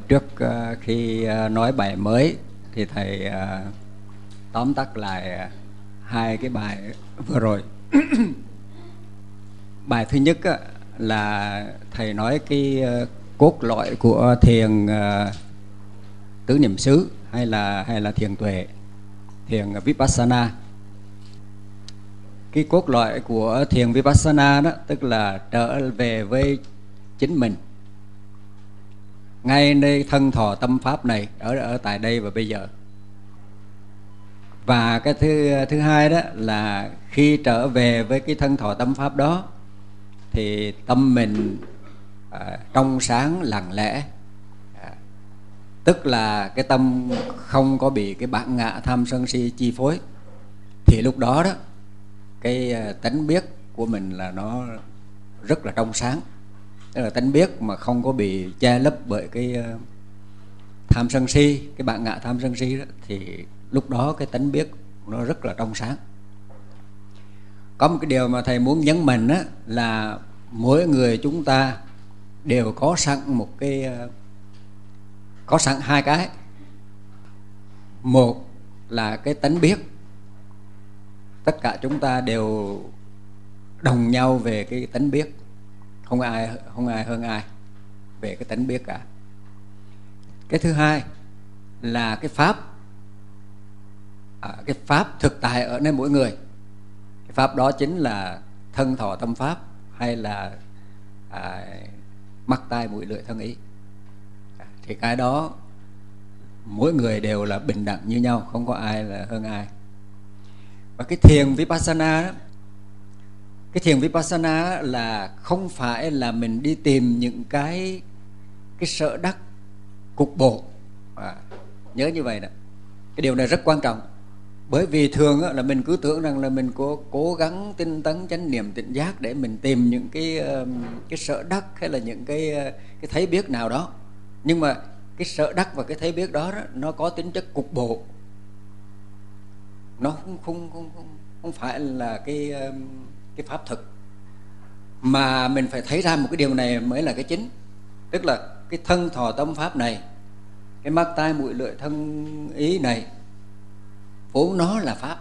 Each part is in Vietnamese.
Trước khi nói bài mới thì thầy tóm tắt lại hai cái bài vừa rồi. Bài thứ nhất là thầy nói cái cốt lõi của thiền tứ niệm xứ hay là thiền tuệ, thiền Vipassana. Cái cốt lõi của thiền Vipassana đó tức là trở về với chính mình, ngay nơi thân thọ tâm pháp này, ở tại đây và bây giờ. Và cái thứ hai đó là khi trở về với cái thân thọ tâm pháp đó thì tâm mình trong sáng lặng lẽ, tức là cái tâm không có bị cái bản ngã tham sân si chi phối. Thì lúc đó đó cái tánh biết của mình là nó rất là trong sáng, tức là tánh biết mà không có bị che lấp bởi cái tham sân si, cái bản ngã tham sân si đó, thì lúc đó cái tánh biết nó rất là trong sáng. Có một cái điều mà thầy muốn nhấn mạnh á, là mỗi người chúng ta đều có sẵn hai cái. Một là cái tánh biết, tất cả chúng ta đều đồng nhau về cái tánh biết, không ai hơn ai về cái tánh biết cả. Cái thứ hai là cái pháp thực tại ở nơi mỗi người. Cái pháp đó chính là thân thọ tâm pháp, hay là mắt tai mũi lưỡi thân ý. Thì cái đó mỗi người đều là bình đẳng như nhau, không có ai là hơn ai. Và cái thiền Vipassana đó, cái thiền Vipassana là không phải là mình đi tìm những cái sở đắc cục bộ. Nhớ như vậy đó. Cái điều này rất quan trọng. Bởi vì thường là mình cứ tưởng rằng là mình cố gắng tinh tấn chánh niệm tỉnh giác để mình tìm những cái sở đắc hay là những cái thấy biết nào đó. Nhưng mà cái sở đắc và cái thấy biết đó, nó có tính chất cục bộ. Nó không phải là cái pháp thực. Mà mình phải thấy ra một cái điều này mới là cái chính. Tức là cái thân thọ tâm pháp này, cái mắt tai mũi lưỡi thân ý này, vốn nó là pháp.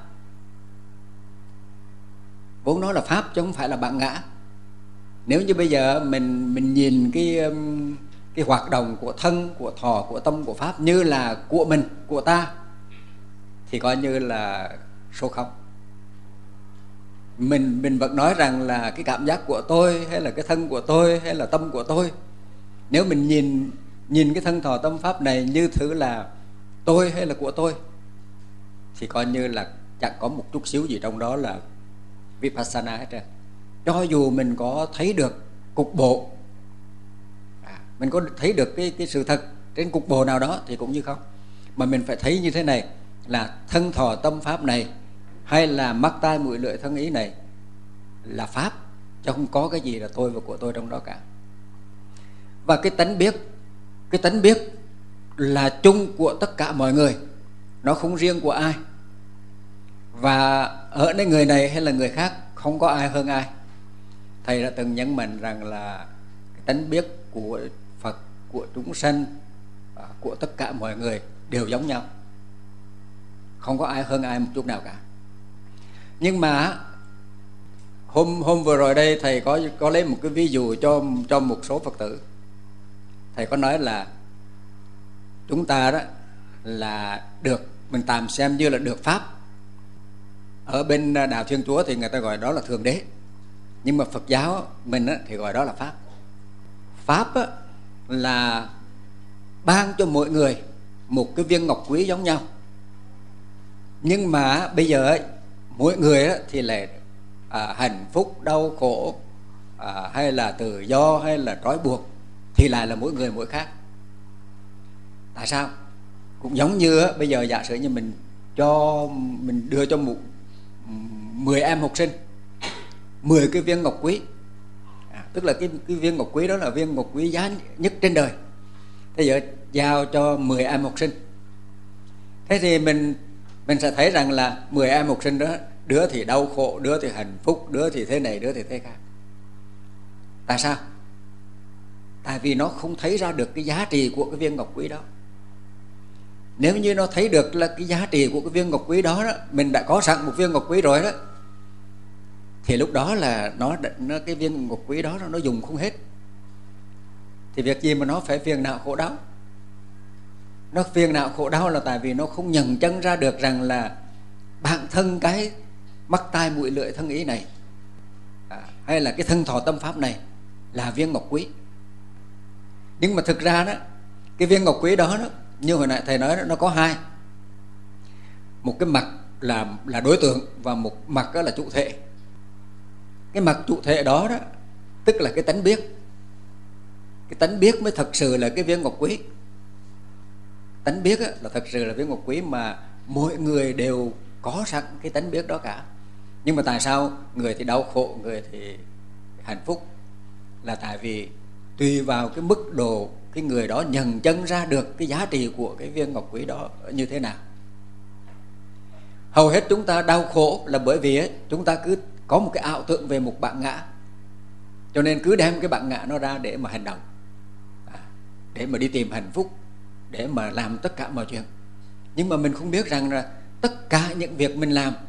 Vốn nó là pháp chứ không phải là bản ngã. Nếu như bây giờ mình nhìn cái hoạt động của thân, của thọ, của tâm, của pháp như là của mình, của ta, thì coi như là số không. Mình vẫn nói rằng là cái cảm giác của tôi, hay là cái thân của tôi, hay là tâm của tôi. Nếu mình nhìn cái thân thọ tâm pháp này như thứ là tôi hay là của tôi, thì coi như là chẳng có một chút xíu gì trong đó là Vipassana hết trơn. Cho dù mình có thấy được cục bộ, mình có thấy được cái sự thật trên cục bộ nào đó thì cũng như không. Mà mình phải thấy như thế này, là thân thọ tâm pháp này, hay là mắt tai mũi lưỡi thân ý này là pháp, chứ không có cái gì là tôi và của tôi trong đó cả. Và cái tánh biết là chung của tất cả mọi người, nó không riêng của ai. Và ở nơi người này hay là người khác, không có ai hơn ai. Thầy đã từng nhấn mạnh rằng là cái tánh biết của Phật, của chúng sanh, của tất cả mọi người đều giống nhau, không có ai hơn ai một chút nào cả. Nhưng mà hôm vừa rồi đây thầy có lấy một cái ví dụ cho một số Phật tử. Thầy có nói là chúng ta đó là được, mình tạm xem như là được pháp. Ở bên đạo Thiên Chúa thì người ta gọi đó là Thượng Đế, nhưng mà Phật giáo mình thì gọi đó là pháp. Pháp là ban cho mỗi người một cái viên ngọc quý giống nhau. Nhưng mà bây giờ mỗi người thì lại hạnh phúc, đau khổ, hay là tự do, hay là trói buộc, thì lại là mỗi người mỗi khác. Tại sao? Cũng giống như bây giờ giả sử như mình đưa cho 10 em học sinh 10 cái viên ngọc quý, tức là cái viên ngọc quý đó là viên ngọc quý giá nhất trên đời. Thế giờ giao cho 10 em học sinh, thế thì mình sẽ thấy rằng là 10 em học sinh đó, đứa thì đau khổ, đứa thì hạnh phúc, đứa thì thế này, đứa thì thế khác. Tại sao? Tại vì nó không thấy ra được cái giá trị của cái viên ngọc quý đó. Nếu như nó thấy được là cái giá trị của cái viên ngọc quý đó, mình đã có sẵn một viên ngọc quý rồi đó, thì lúc đó là nó cái viên ngọc quý đó nó dùng không hết. Thì việc gì mà nó phải phiền não khổ đau? Nó phiền não khổ đau là tại vì nó không nhận chân ra được rằng là bản thân cái mắt tai mũi lưỡi thân ý này, hay là cái thân thọ tâm pháp này là viên ngọc quý. Nhưng mà thực ra đó, cái viên ngọc quý đó, như hồi nãy thầy nói đó, nó có hai. Một cái mặt là đối tượng, và một mặt đó là chủ thể. Cái mặt chủ thể đó tức là cái tánh biết. Cái tánh biết mới thật sự là cái viên ngọc quý. Tánh biết là thật sự là viên ngọc quý mà mỗi người đều có sẵn cái tánh biết đó cả. Nhưng mà tại sao người thì đau khổ, người thì hạnh phúc? Là tại vì tùy vào cái mức độ cái người đó nhận chân ra được cái giá trị của cái viên ngọc quý đó như thế nào. Hầu hết chúng ta đau khổ là bởi vì chúng ta cứ có một cái ảo tưởng về một bản ngã, cho nên cứ đem cái bản ngã nó ra để mà hành động, để mà đi tìm hạnh phúc, để mà làm tất cả mọi chuyện. Nhưng mà mình không biết rằng là tất cả những việc mình làm,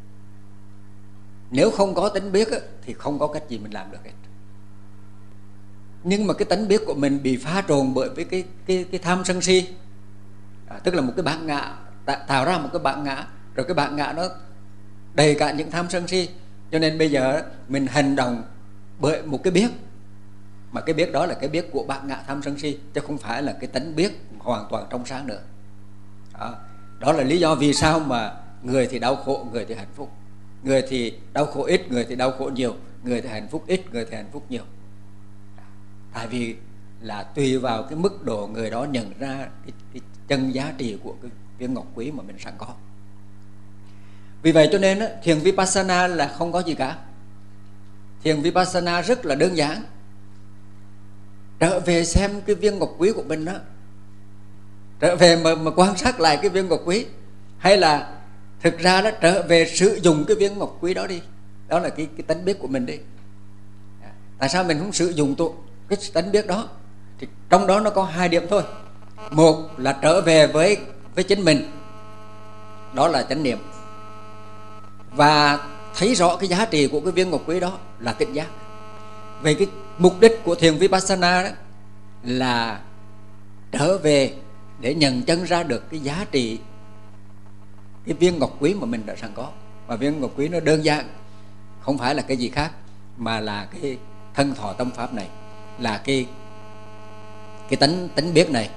nếu không có tánh biết thì không có cách gì mình làm được hết. Nhưng mà cái tánh biết của mình bị pha trộn bởi với cái tham sân si, tức là một cái bản ngã, tạo ra một cái bản ngã, rồi cái bản ngã nó đầy cả những tham sân si. Cho nên bây giờ mình hành động bởi một cái biết, mà cái biết đó là cái biết của bản ngã tham sân si, chứ không phải là cái tánh biết hoàn toàn trong sáng nữa. Đó là lý do vì sao mà người thì đau khổ, người thì hạnh phúc. Người thì đau khổ ít, người thì đau khổ nhiều. Người thì hạnh phúc ít, người thì hạnh phúc nhiều. Tại vì là tùy vào cái mức độ người đó nhận ra cái chân giá trị của cái viên ngọc quý mà mình sẵn có. Vì vậy cho nên thiền Vipassana là không có gì cả. Thiền Vipassana rất là đơn giản. Trở về xem cái viên ngọc quý của mình đó, trở về mà quan sát lại cái viên ngọc quý, hay là thực ra đó trở về sử dụng cái viên ngọc quý đó đi. Đó là cái tánh biết của mình đi. Tại sao mình không sử dụng cái tánh biết đó? Thì trong đó nó có hai điểm thôi. Một là trở về với chính mình, đó là chánh niệm, và thấy rõ cái giá trị của cái viên ngọc quý đó là tỉnh giác. Về cái mục đích của thiền Vipassana đó là trở về để nhận chân ra được cái giá trị cái viên ngọc quý mà mình đã sẵn có. Và viên ngọc quý nó đơn giản, không phải là cái gì khác mà là cái thân thọ tâm pháp này, là cái tánh biết này.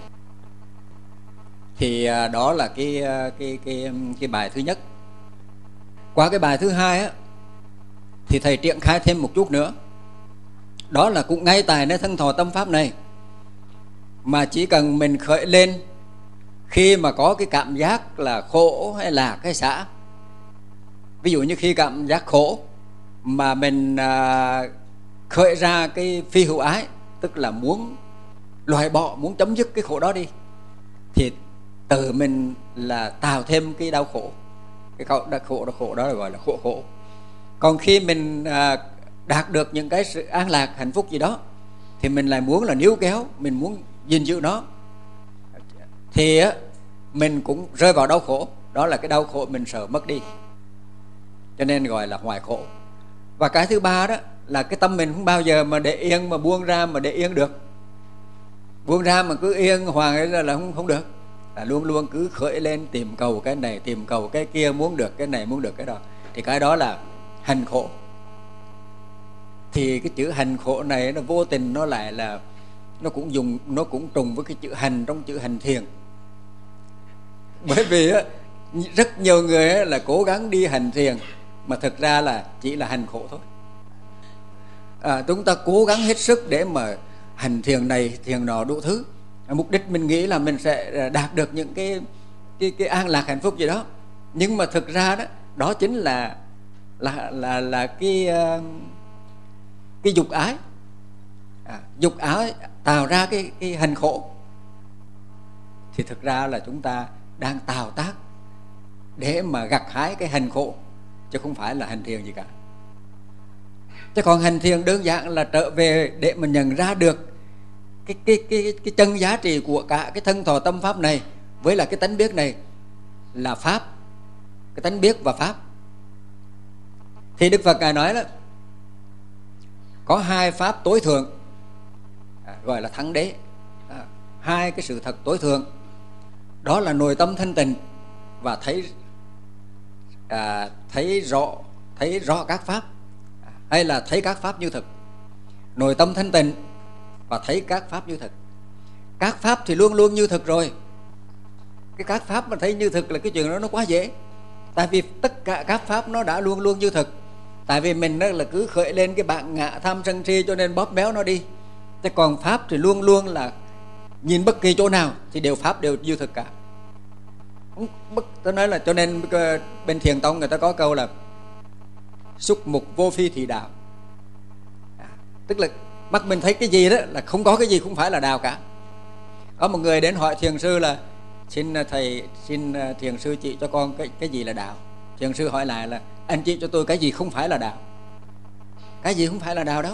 Thì đó là cái bài thứ nhất. Qua cái bài thứ hai á, thì thầy triển khai thêm một chút nữa. Đó là cũng ngay tại nơi thân thọ tâm pháp này, mà chỉ cần mình khởi lên khi mà có cái cảm giác là khổ hay là cái xả. Ví dụ như khi cảm giác khổ mà mình khởi ra cái phi hữu ái, tức là muốn loại bỏ, muốn chấm dứt cái khổ đó đi, thì tự mình là tạo thêm cái đau khổ. Cái khổ đó là gọi là khổ. Còn khi mình đạt được những cái sự an lạc, hạnh phúc gì đó, thì mình lại muốn là níu kéo, mình muốn gìn giữ nó, thì mình cũng rơi vào đau khổ. Đó là cái đau khổ mình sợ mất đi, cho nên gọi là hoài khổ. Và cái thứ ba đó là cái tâm mình không bao giờ mà để yên, mà buông ra mà để yên được. Buông ra mà cứ yên hoàng ấy là không được. Là luôn luôn cứ khởi lên tìm cầu cái này, tìm cầu cái kia, muốn được cái này, muốn được cái đó, thì cái đó là hành khổ. Thì cái chữ hành khổ này nó vô tình nó lại là nó cũng trùng với cái chữ hành trong chữ hành thiền. Bởi vì rất nhiều người là cố gắng đi hành thiền mà thực ra là chỉ là hành khổ thôi. Chúng ta cố gắng hết sức để mà hành thiền này thiền nọ đủ thứ, mục đích mình nghĩ là mình sẽ đạt được những cái an lạc hạnh phúc gì đó. Nhưng mà thực ra đó chính là cái dục ái. Dục ái tạo ra cái hành khổ. Thì thực ra là chúng ta đang tạo tác để mà gặt hái cái hành khổ, chứ không phải là hành thiền gì cả. Chứ còn hành thiền đơn giản là trở về để mà nhận ra được cái chân giá trị của cả cái thân thọ tâm pháp này với là cái tánh biết này là pháp, cái tánh biết và pháp. Thì Đức Phật Ngài nói đó, có hai pháp tối thượng, gọi là thắng đế, hai cái sự thật tối thượng, đó là nội tâm thanh tịnh và thấy rõ các pháp, hay là thấy các pháp như thực. Nội tâm thanh tịnh và thấy các pháp như thực. Các pháp thì luôn luôn như thực rồi. Cái các pháp mà thấy như thực là cái chuyện đó nó quá dễ. Tại vì tất cả các pháp nó đã luôn luôn như thực. Tại vì mình đó là cứ khởi lên cái bản ngã tham sân si cho nên bóp méo nó đi. Thế còn pháp thì luôn luôn là nhìn bất kỳ chỗ nào thì pháp đều như thực cả. Tôi nói là cho nên bên Thiền tông người ta có câu là xúc mục vô phi thị đạo. Tức là mắt mình thấy cái gì đó là không có cái gì không phải là đạo cả. Có một người đến hỏi thiền sư là xin thiền sư chỉ cho con cái gì là đạo. Thiền sư hỏi lại là anh chỉ cho tôi cái gì không phải là đạo. Cái gì không phải là đạo đâu.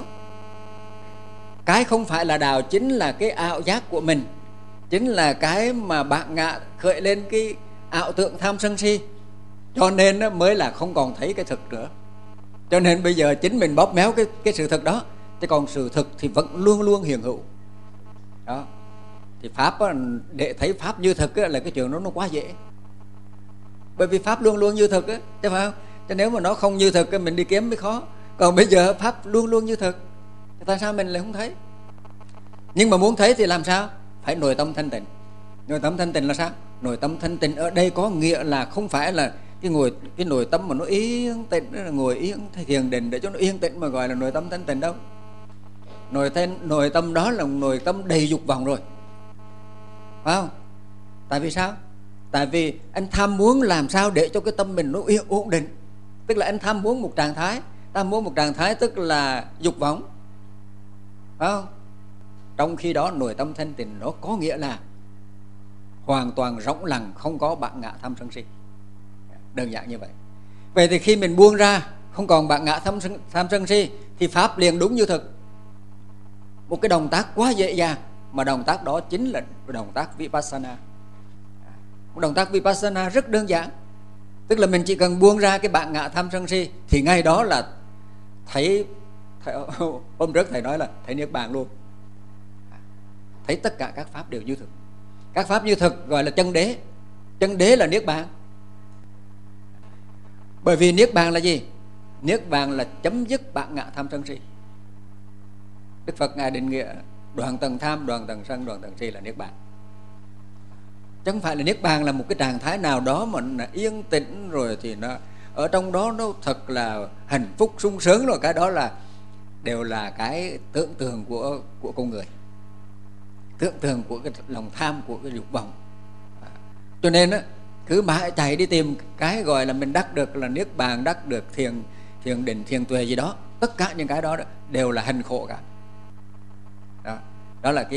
Cái không phải là đạo chính là cái ảo giác của mình, chính là cái mà bạn ngạ khởi lên cái ảo tượng tham sân si, cho nên nó mới là không còn thấy cái thực nữa. Cho nên bây giờ chính mình bóp méo cái sự thực đó, chứ còn sự thực thì vẫn luôn luôn hiện hữu đó. Thì pháp đó, để thấy pháp như thực đó, là cái chuyện đó nó quá dễ, bởi vì pháp luôn luôn như thực đó, chứ phải không? Chứ nếu mà nó không như thực mình đi kiếm mới khó. Còn bây giờ pháp luôn luôn như thực, tại sao mình lại không thấy? Nhưng mà muốn thấy thì làm sao? Phải nội tâm thanh tịnh. Nội tâm thanh tịnh là sao? Nội tâm thanh tịnh ở đây có nghĩa là không phải là cái nội tâm mà nó yên tịnh, ngồi yên thiền định để cho nó yên tĩnh mà gọi là nội tâm thanh tịnh đâu. Nội tâm đó là nội tâm đầy dục vọng rồi, phải không? Tại vì sao? Tại vì anh tham muốn làm sao để cho cái tâm mình nó ổn định. Tức là anh tham muốn một trạng thái. Tham muốn một trạng thái tức là dục vọng, phải không? Trong khi đó nội tâm thanh tịnh nó có nghĩa là hoàn toàn rỗng lặng, không có bản ngã tham sân si. Đơn giản như vậy. Vậy thì khi mình buông ra, không còn bản ngã tham sân si, thì pháp liền đúng như thực. Một cái động tác quá dễ dàng, mà động tác đó chính là động tác Vipassana. Một động tác Vipassana rất đơn giản. Tức là mình chỉ cần buông ra cái bản ngã tham sân si, thì ngay đó là thấy hôm trước thầy nói là thấy Niết Bàn luôn. Thấy tất cả các pháp đều như thực. Các pháp như thực gọi là chân đế. Chân đế là Niết Bàn. Bởi vì Niết Bàn là gì? Niết Bàn là chấm dứt bản ngã tham sân si. Đức Phật Ngài định nghĩa đoạn tầng tham, đoạn tầng sân, đoạn tầng si là Niết Bàn. Chứ không phải là Niết Bàn là một cái trạng thái nào đó mà nó yên tĩnh rồi thì nó ở trong đó nó thật là hạnh phúc sung sướng rồi. Cái đó là đều là cái tưởng tượng của con người, tưởng tượng của cái lòng tham, của cái dục vọng. Cho nên á, cứ mãi chạy đi tìm cái gọi là mình đắc được là Niết Bàn, đắc được thiền định, thiền tuệ gì đó. Tất cả những cái đó đều là hành khổ cả. Đó là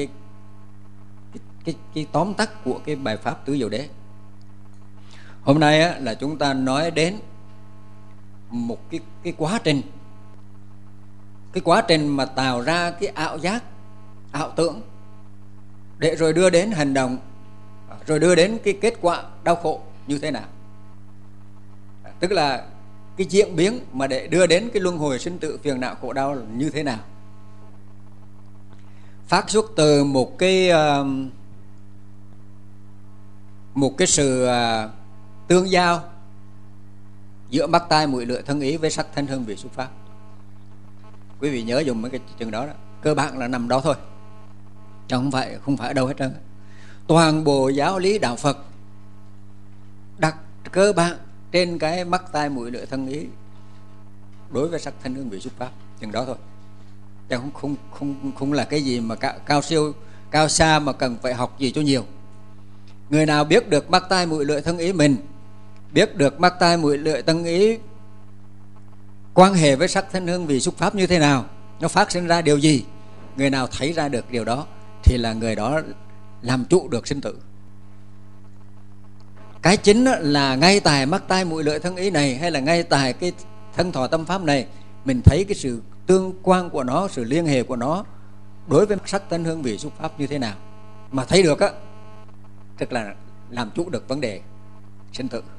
cái tóm tắt của cái bài pháp Tứ Diệu Đế. Hôm nay á, là chúng ta nói đến một cái quá trình, cái quá trình mà tạo ra cái ảo giác, ảo tưởng, để rồi đưa đến hành động, rồi đưa đến cái kết quả đau khổ như thế nào. Tức là cái diễn biến mà để đưa đến cái luân hồi sinh tử phiền não khổ đau là như thế nào. Phát xuất từ một cái sự tương giao giữa mắt tai mũi lưỡi thân ý với sắc thanh hương vị xúc pháp. Quý vị nhớ dùng mấy cái chừng đó, cơ bản là nằm đó thôi, chứ không phải ở đâu hết trơn. Toàn bộ giáo lý đạo Phật đặt cơ bản trên cái mắt tai mũi lưỡi thân ý đối với sắc thanh hương vị xúc pháp, chừng đó thôi, chứ không là cái gì mà cao xa mà cần phải học gì cho nhiều. Người nào biết được mắt tai mũi lưỡi thân ý mình, biết được mắt tai mũi lưỡi thân ý quan hệ với sắc thanh hương vị xúc pháp như thế nào, nó phát sinh ra điều gì, người nào thấy ra được điều đó thì là người đó làm chủ được sinh tử. Cái chính là ngay tại mắt tai mũi lưỡi thân ý này, hay là ngay tại cái thân thọ tâm pháp này, mình thấy cái sự tương quan của nó, sự liên hệ của nó đối với sắc thân hương vị xúc pháp như thế nào, mà thấy được á, tức là làm chủ được vấn đề sinh tử.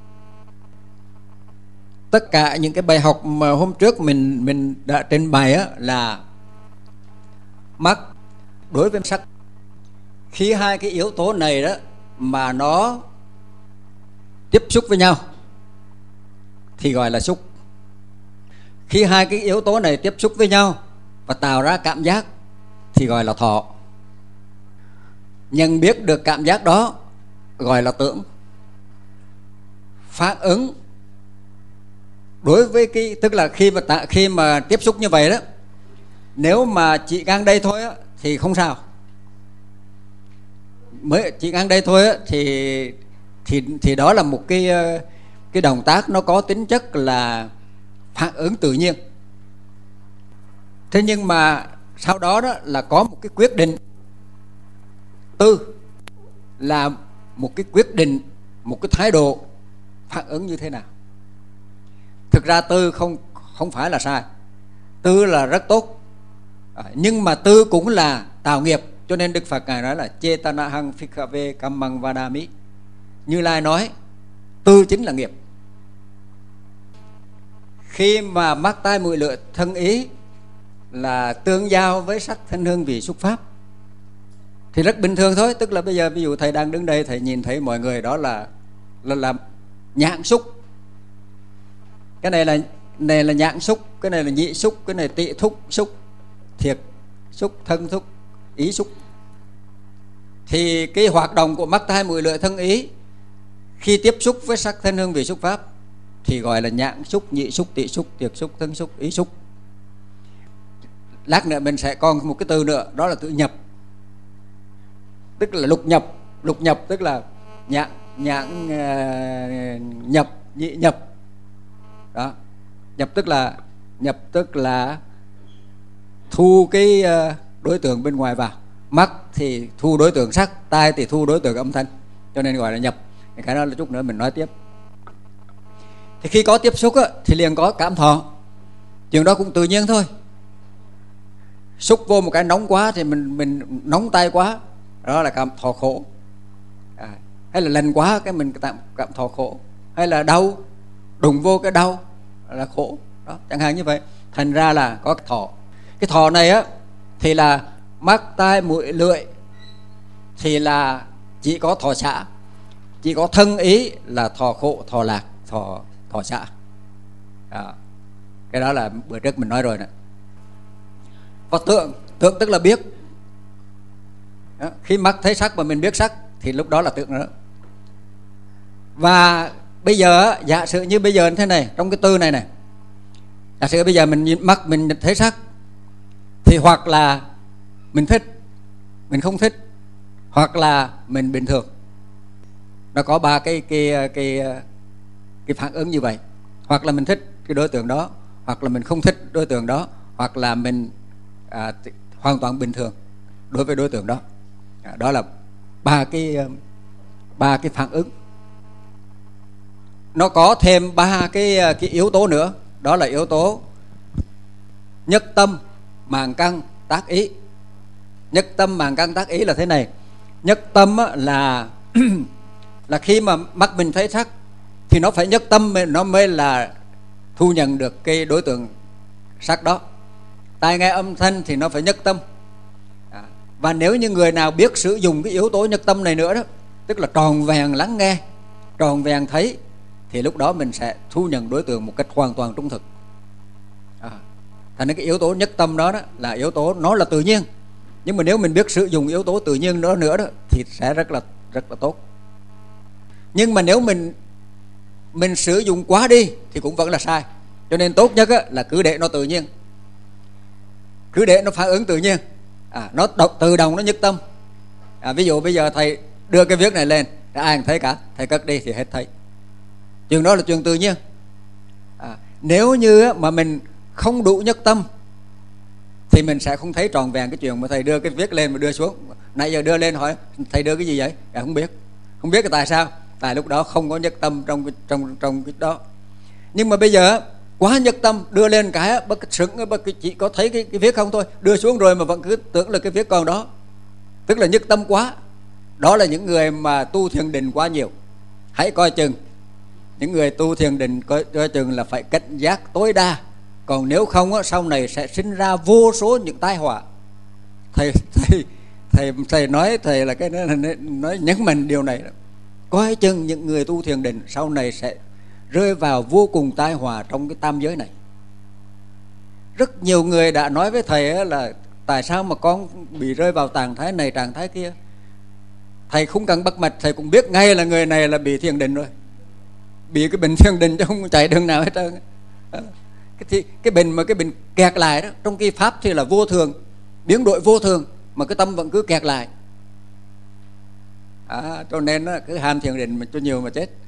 Tất cả những cái bài học mà hôm trước mình đã trình bày á, là mắt đối với sắc. Khi hai cái yếu tố này đó mà nó tiếp xúc với nhau thì gọi là xúc. Khi hai cái yếu tố này tiếp xúc với nhau và tạo ra cảm giác thì gọi là thọ. Nhận biết được cảm giác đó gọi là tưởng. Phản ứng đối với cái, tức là khi mà tiếp xúc như vậy đó, nếu mà chỉ ngang đây thôi á, thì không sao. Mới chỉ ngang đây thôi á, thì đó là một cái động tác nó có tính chất là phản ứng tự nhiên. Thế nhưng mà sau đó đó là có một cái quyết định. Tư là một cái quyết định, một cái thái độ phản ứng như thế nào. Thực ra tư không phải là sai, tư là rất tốt, nhưng mà tư cũng là tạo nghiệp. Cho nên Đức Phật Ngài nói là Chetanahang Phikkhave Kammang Vadami. Như Lai nói tư chính là nghiệp. Khi mà mắt tai mũi lưỡi thân ý là tương giao với sắc thân hương vị xúc pháp thì rất bình thường thôi. Tức là bây giờ ví dụ thầy đang đứng đây, thầy nhìn thấy mọi người, đó là nhãn xúc. Cái này là nhãn xúc, cái này là nhị xúc, cái này tị thúc xúc, thiệt xúc, thân xúc, ý xúc. Thì cái hoạt động của mắt tai mũi lưỡi thân ý khi tiếp xúc với sắc thân hương vị xúc pháp thì gọi là nhãn xúc, nhị xúc, tị xúc, thiệt xúc, thân xúc, ý xúc. Lát nữa mình sẽ còn một cái từ nữa, đó là từ nhập, tức là lục nhập. Lục nhập tức là nhãn nhập, nhị nhập. Đó. Nhập tức là thu cái đối tượng bên ngoài vào. Mắt thì thu đối tượng sắc, tai thì thu đối tượng âm thanh, cho nên gọi là nhập. Cái đó là chút nữa mình nói tiếp. Thì khi có tiếp xúc á, thì liền có cảm thọ. Chuyện đó cũng tự nhiên thôi. Xúc vô một cái nóng quá thì mình nóng tay quá, đó là cảm thọ khổ. Hay là lạnh quá cái mình cảm thọ khổ. Hay là đau, đụng vô cái đau là khổ. Đó, chẳng hạn như vậy. Thành ra là có cái thọ. Cái thọ này á thì là mắt tai mũi lưỡi thì là chỉ có thọ xả. Chỉ có thân ý là thọ khổ, thọ lạc, thọ xả. Cái đó là bữa trước mình nói rồi nè. Và tưởng tức là biết. Đó, khi mắt thấy sắc mà mình biết sắc thì lúc đó là tưởng nữa. Và bây giờ giả sử như bây giờ như thế này, trong cái tư này này, giả sử bây giờ mình nhìn mắt mình thấy sắc thì hoặc là mình thích, mình không thích, hoặc là mình bình thường. Nó có ba cái phản ứng như vậy. Hoặc là mình thích cái đối tượng đó, hoặc là mình không thích đối tượng đó, hoặc là mình hoàn toàn bình thường đối với đối tượng đó. Đó là ba cái phản ứng. Nó có thêm ba cái yếu tố nữa, đó là yếu tố nhất tâm, màng căn, tác ý. Nhất tâm, màng căn, tác ý là thế này. Nhất tâm là là khi mà mắt mình thấy sắc thì nó phải nhất tâm, nó mới là thu nhận được cái đối tượng sắc đó. Tai nghe âm thanh thì nó phải nhất tâm. Và nếu như người nào biết sử dụng cái yếu tố nhất tâm này nữa đó, tức là tròn vẹn lắng nghe, tròn vẹn thấy, thì lúc đó mình sẽ thu nhận đối tượng một cách hoàn toàn trung thực. Thành ra cái yếu tố nhất tâm đó, là yếu tố nó là tự nhiên. Nhưng mà nếu mình biết sử dụng yếu tố tự nhiên đó nữa đó thì sẽ rất là tốt. Nhưng mà nếu mình sử dụng quá đi thì cũng vẫn là sai. Cho nên tốt nhất là cứ để nó tự nhiên, cứ để nó phản ứng tự nhiên. Nó tự động nó nhất tâm. Ví dụ bây giờ thầy đưa cái viết này lên, ai cũng thấy cả, thầy cất đi thì hết thấy. Chuyện đó là chuyện tự nhiên. Nếu như mà mình không đủ nhất tâm thì mình sẽ không thấy tròn vẹn cái chuyện mà thầy đưa cái viết lên mà đưa xuống. Nãy giờ đưa lên hỏi thầy đưa cái gì vậy? Không biết cái tại sao. Tại lúc đó không có nhất tâm trong cái đó. Nhưng mà bây giờ quá nhất tâm, đưa lên cái bất sững, bất chỉ có thấy cái viết không thôi, đưa xuống rồi mà vẫn cứ tưởng là cái viết còn đó, tức là nhất tâm quá. Đó là những người mà tu thiền định quá nhiều. Hãy coi chừng, những người tu thiền định coi chừng là phải cảnh giác tối đa. Còn nếu không á, sau này sẽ sinh ra vô số những tai họa. Thầy nói, thầy là cái nói nhấn mạnh điều này đó. Coi chừng những người tu thiền định sau này sẽ rơi vào vô cùng tai họa trong cái tam giới này. Rất nhiều người đã nói với thầy là tại sao mà con bị rơi vào trạng thái này, trạng thái kia. Thầy không cần bắt mạch, thầy cũng biết ngay là người này là bị thiền định rồi, bị cái bệnh thiền định chứ không chạy đường nào hết trơn. Cái bệnh kẹt lại đó, trong cái pháp thì là vô thường, biến đổi vô thường, mà cái tâm vẫn cứ kẹt lại. Cho nên cứ ham thiền định mà cho nhiều mà chết.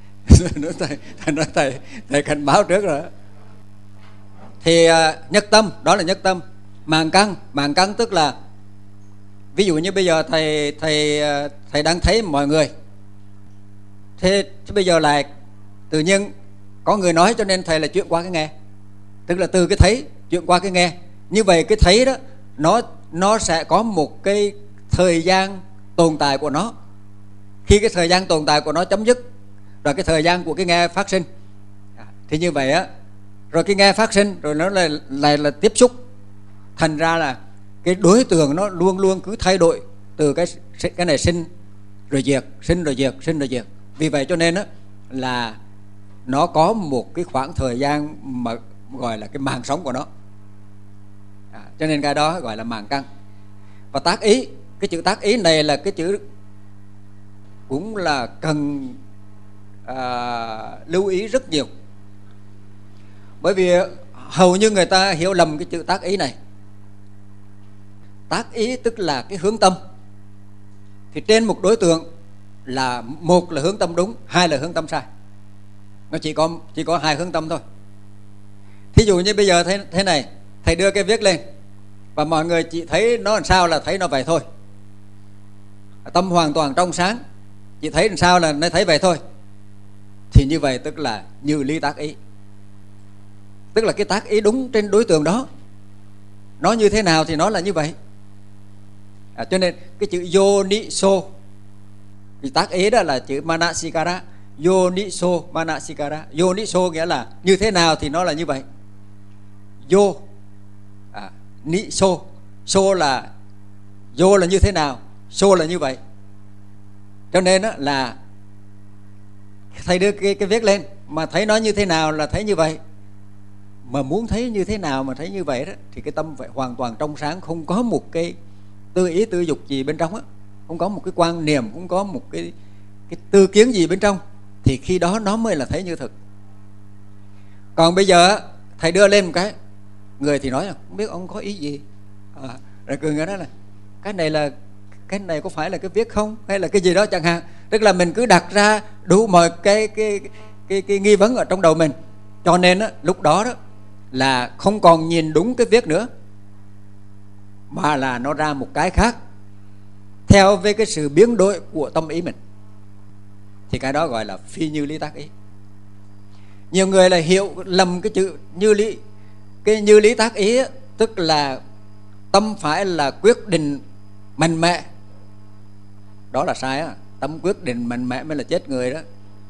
Thầy cảnh báo trước rồi. Thì nhất tâm, đó là nhất tâm. Màng căn tức là, ví dụ như bây giờ thầy đang thấy mọi người, thế bây giờ lại tự nhiên có người nói, cho nên thầy là chuyển qua cái nghe, tức là từ cái thấy chuyển qua cái nghe. Như vậy cái thấy đó nó sẽ có một cái thời gian tồn tại của nó. Khi cái thời gian tồn tại của nó chấm dứt rồi cái thời gian của cái nghe phát sinh, thì như vậy á, rồi cái nghe phát sinh rồi nó lại là tiếp xúc. Thành ra là cái đối tượng nó luôn luôn cứ thay đổi, từ cái này sinh rồi diệt, sinh rồi diệt, sinh rồi diệt. Vì vậy cho nên á, là nó có một cái khoảng thời gian mà gọi là cái màng sống của nó. Cho nên cái đó gọi là màng căn. Và tác ý, cái chữ tác ý này là cái chữ cũng là cần lưu ý rất nhiều. Bởi vì hầu như người ta hiểu lầm cái chữ tác ý này. Tác ý tức là cái hướng tâm. Thì trên một đối tượng là một là hướng tâm đúng, hai là hướng tâm sai. Nó chỉ có hai hướng tâm thôi. Thí dụ như bây giờ thế này, thầy đưa cái viết lên và mọi người chỉ thấy nó làm sao là thấy nó vậy thôi. Tâm hoàn toàn trong sáng, chỉ thấy làm sao là nó thấy vậy thôi. Thì như vậy tức là như lý tác ý. Tức là cái tác ý đúng trên đối tượng đó, nó như thế nào thì nó là như vậy. Cho nên cái chữ yoniso, thì tác ý đó là chữ manasikara. Yoniso manasikara. Yoniso nghĩa là như thế nào thì nó là như vậy. Yo ni so là yo là như thế nào, so là như vậy. Cho nên đó là thầy đưa cái viết lên mà thấy nó như thế nào là thấy như vậy. Mà muốn thấy như thế nào mà thấy như vậy đó, thì cái tâm phải hoàn toàn trong sáng, không có một cái tư ý tư dục gì bên trong á, không có một cái quan niệm, không có một cái tư kiến gì bên trong, thì khi đó nó mới là thấy như thực. Còn bây giờ thầy đưa lên một người thì nói không biết ông có ý gì, rồi cười người đó là cái này có phải là cái viết không, hay là cái gì đó chẳng hạn. Tức là mình cứ đặt ra đủ mọi cái nghi vấn ở trong đầu mình. Cho nên á, lúc đó đó là không còn nhìn đúng cái viết nữa, mà là nó ra một cái khác theo với cái sự biến đổi của tâm ý mình. Thì cái đó gọi là phi như lý tác ý. Nhiều người là hiểu lầm cái chữ như lý. Cái như lý tác ý tức là tâm phải là quyết định mạnh mẽ. Đó là sai á. Tâm quyết định mạnh mẽ mới là chết người đó.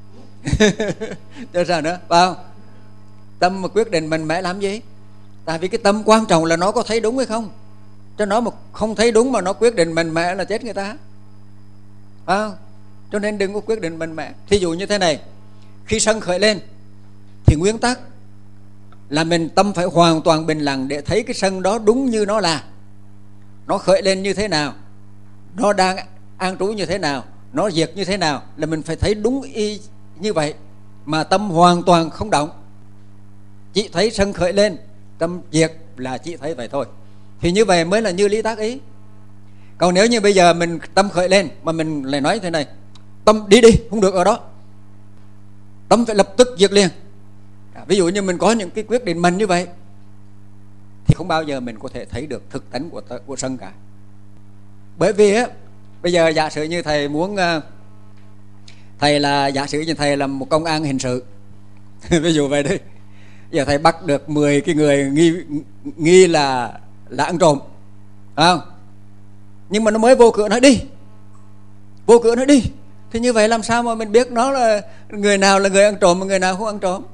Chứ sao nữa, phải không? Tâm mà quyết định mạnh mẽ làm gì? Tại vì cái tâm quan trọng là nó có thấy đúng hay không. Cho nó mà không thấy đúng mà nó quyết định mạnh mẽ là chết người ta, phải không? Cho nên đừng có quyết định mạnh mẽ. Thí dụ như thế này, khi sân khởi lên thì nguyên tắc là mình tâm phải hoàn toàn bình lặng để thấy cái sân đó đúng như nó là. Nó khởi lên như thế nào, nó đang an trú như thế nào, nó diệt như thế nào, là mình phải thấy đúng y như vậy, mà tâm hoàn toàn không động. Chỉ thấy sân khởi lên, tâm diệt là chỉ thấy vậy thôi. Thì như vậy mới là như lý tác ý. Còn nếu như bây giờ mình tâm khởi lên mà mình lại nói thế này, tâm đi, không được ở đó, tâm phải lập tức diệt liền. Ví dụ như mình có những cái quyết định mạnh như vậy thì không bao giờ mình có thể thấy được thực tánh của sân cả. Bởi vì á, bây giờ giả sử như thầy muốn, giả sử như thầy là một công an hình sự ví dụ vậy đấy. Giờ thầy bắt được 10 cái người nghi là ăn trộm, không? Nhưng mà nó mới vô cửa nói đi, vô cửa nói đi. Thì như vậy làm sao mà mình biết nó là người nào là người ăn trộm và người nào không ăn trộm?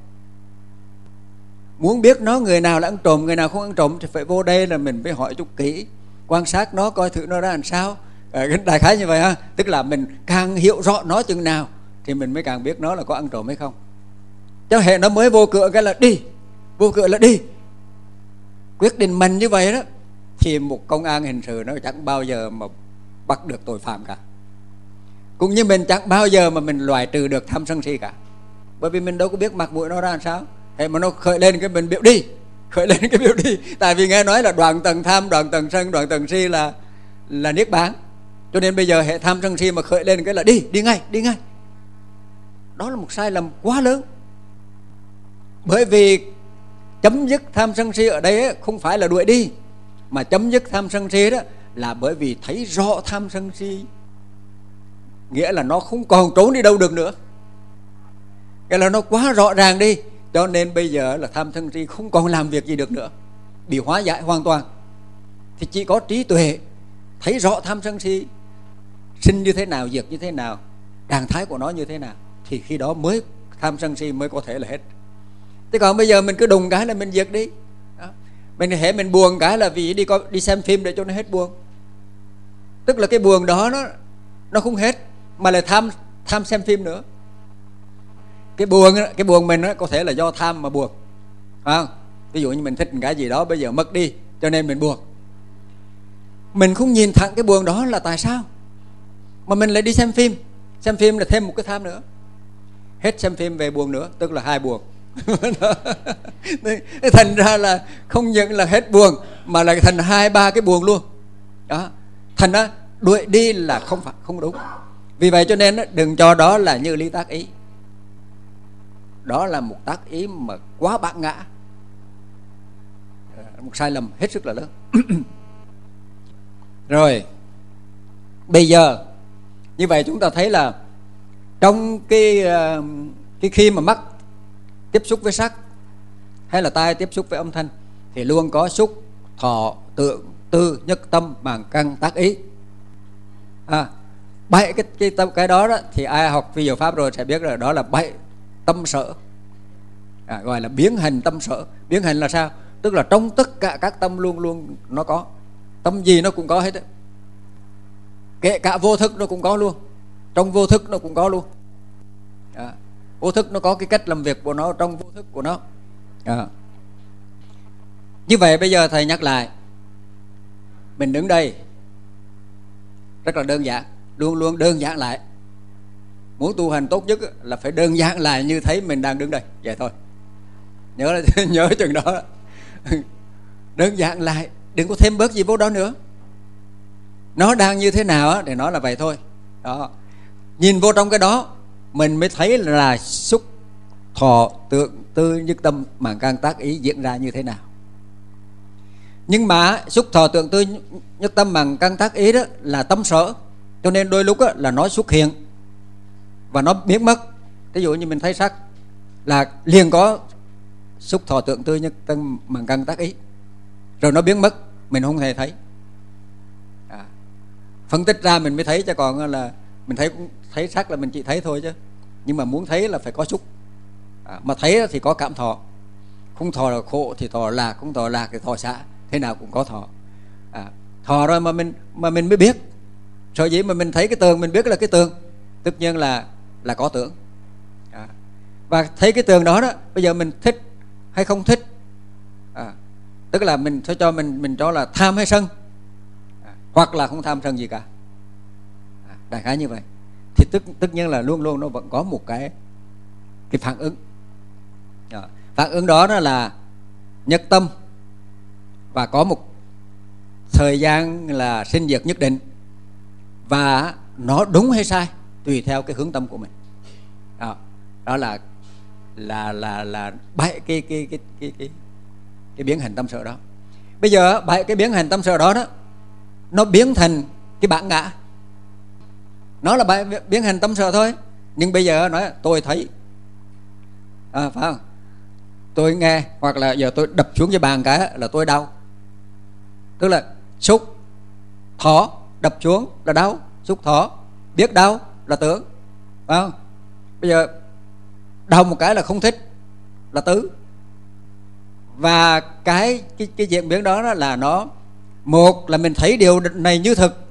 Muốn biết nó người nào là ăn trộm, người nào không ăn trộm thì phải vô đây là mình phải hỏi chút kỹ, quan sát nó coi thử nó ra làm sao. Đại khái như vậy ha. Tức là mình càng hiểu rõ nó chừng nào thì mình mới càng biết nó là có ăn trộm hay không. Chứ hệ nó mới vô cửa cái là đi, vô cửa là đi, quyết định mạnh như vậy đó, thì một công an hình sự nó chẳng bao giờ mà bắt được tội phạm cả. Cũng như mình chẳng bao giờ mà mình loại trừ được tham sân si cả. Bởi vì mình đâu có biết mặt mũi nó ra làm sao. Thế mà nó khởi lên cái mình biểu đi, khởi lên cái biểu đi. Tại vì nghe nói là đoạn tầng tham, đoạn tầng sân, đoạn tầng si là niết bàn. Cho nên bây giờ hệ tham sân si mà khởi lên cái là đi, đi ngay, đi ngay. Đó là một sai lầm quá lớn. Bởi vì chấm dứt tham sân si ở đây không phải là đuổi đi, mà chấm dứt tham sân si đó là bởi vì thấy rõ tham sân si, nghĩa là nó không còn trốn đi đâu được nữa, cái là nó quá rõ ràng đi. Cho nên bây giờ là tham sân si không còn làm việc gì được nữa, bị hóa giải hoàn toàn. Thì chỉ có trí tuệ thấy rõ tham sân si sinh như thế nào, diệt như thế nào, trạng thái của nó như thế nào, thì khi đó mới tham sân si mới có thể là hết. Thế còn bây giờ mình cứ đùng cái là mình diệt đi đó. Mình buồn cái là vì đi xem phim để cho nó hết buồn. Tức là cái buồn đó nó không hết, mà lại tham xem phim nữa. Cái buồn mình có thể là do tham mà buồn, phải không? Ví dụ như mình thích một cái gì đó bây giờ mất đi cho nên mình buồn. Mình không nhìn thẳng cái buồn đó là tại sao, mà mình lại đi xem phim. Xem phim là thêm một cái tham nữa. Hết xem phim về buồn nữa, tức là 2 buồn. Thành ra là không những là hết buồn mà lại thành 2-3 cái buồn luôn đó. Thành ra đuổi đi là không đúng. Vì vậy cho nên đừng cho đó là như lý tác ý. Đó là một tác ý mà quá bản ngã, một sai lầm hết sức là lớn. Rồi bây giờ như vậy chúng ta thấy là trong cái khi mà mắt tiếp xúc với sắc hay là tai tiếp xúc với âm thanh thì luôn có xúc, thọ, tưởng, tư, nhất tâm, màng căn, tác ý. 7 cái đó thì ai học phi diệu pháp rồi sẽ biết là đó là 7 tâm sở, gọi là biến hành tâm sở. Biến hành là sao? Tức là trong tất cả các tâm luôn luôn nó có. Tâm gì nó cũng có hết. Kể cả vô thức nó cũng có luôn. Trong vô thức nó cũng có luôn. Vô thức nó có cái cách làm việc của nó trong vô thức của nó. Như vậy bây giờ thầy nhắc lại, mình đứng đây rất là đơn giản, luôn luôn đơn giản lại. Muốn tu hành tốt nhất là phải đơn giản lại như thấy mình đang đứng đây, vậy thôi. Nhớ chừng đó. Đơn giản lại, đừng có thêm bớt gì vô đó nữa. Nó đang như thế nào thì nó là vậy thôi đó. Nhìn vô trong cái đó mình mới thấy là xúc, thọ, tưởng, tư, nhất tâm, màng căn, tác ý diễn ra như thế nào. Nhưng mà xúc, thọ, tưởng, tư, nhất tâm, màng căn, tác ý đó là tâm sở. Cho nên đôi lúc là nó xuất hiện và nó biến mất. Ví dụ như mình thấy sắc là liền có xúc, thọ, tưởng, tư, nhất tâm, màng căn, tác ý, rồi nó biến mất, mình không hề thấy. Phân tích ra mình mới thấy, chứ còn là mình thấy sắc là mình chỉ thấy thôi chứ. Nhưng mà muốn thấy là phải có xúc, mà thấy thì có cảm thọ. Không thọ là khổ thì thọ lạc, không thọ lạc thì thọ xả, thế nào cũng có thọ. Thọ rồi mà mình mới biết. Sở dĩ mà mình thấy cái tường mình biết là cái tường, tất nhiên là có tưởng. Và thấy cái tường đó bây giờ mình thích hay không thích, tức là mình sẽ cho mình cho là tham hay sân, hoặc là không tham sân gì cả. Đại khái như vậy. Thì tất nhiên là luôn luôn nó vẫn có một cái phản ứng. Phản ứng đó là nhất tâm, và có một thời gian là sinh diệt nhất định, và nó đúng hay sai tùy theo cái hướng tâm của mình. Đó là 7 cái biến hành tâm sở đó. Bây giờ 7 cái biến hành tâm sở đó nó biến thành cái bản ngã. Nó là biến hành tâm sở thôi. Nhưng bây giờ nói tôi thấy, phải không? tôi nghe, hoặc là giờ tôi đập xuống cái bàn cái là tôi đau. Tức là xúc thọ đập xuống là đau, xúc thọ biết đau là tưởng, phải không? Bây giờ đau một cái là không thích là tứ. Và cái diễn biến đó là nó, một là mình thấy điều này như thực,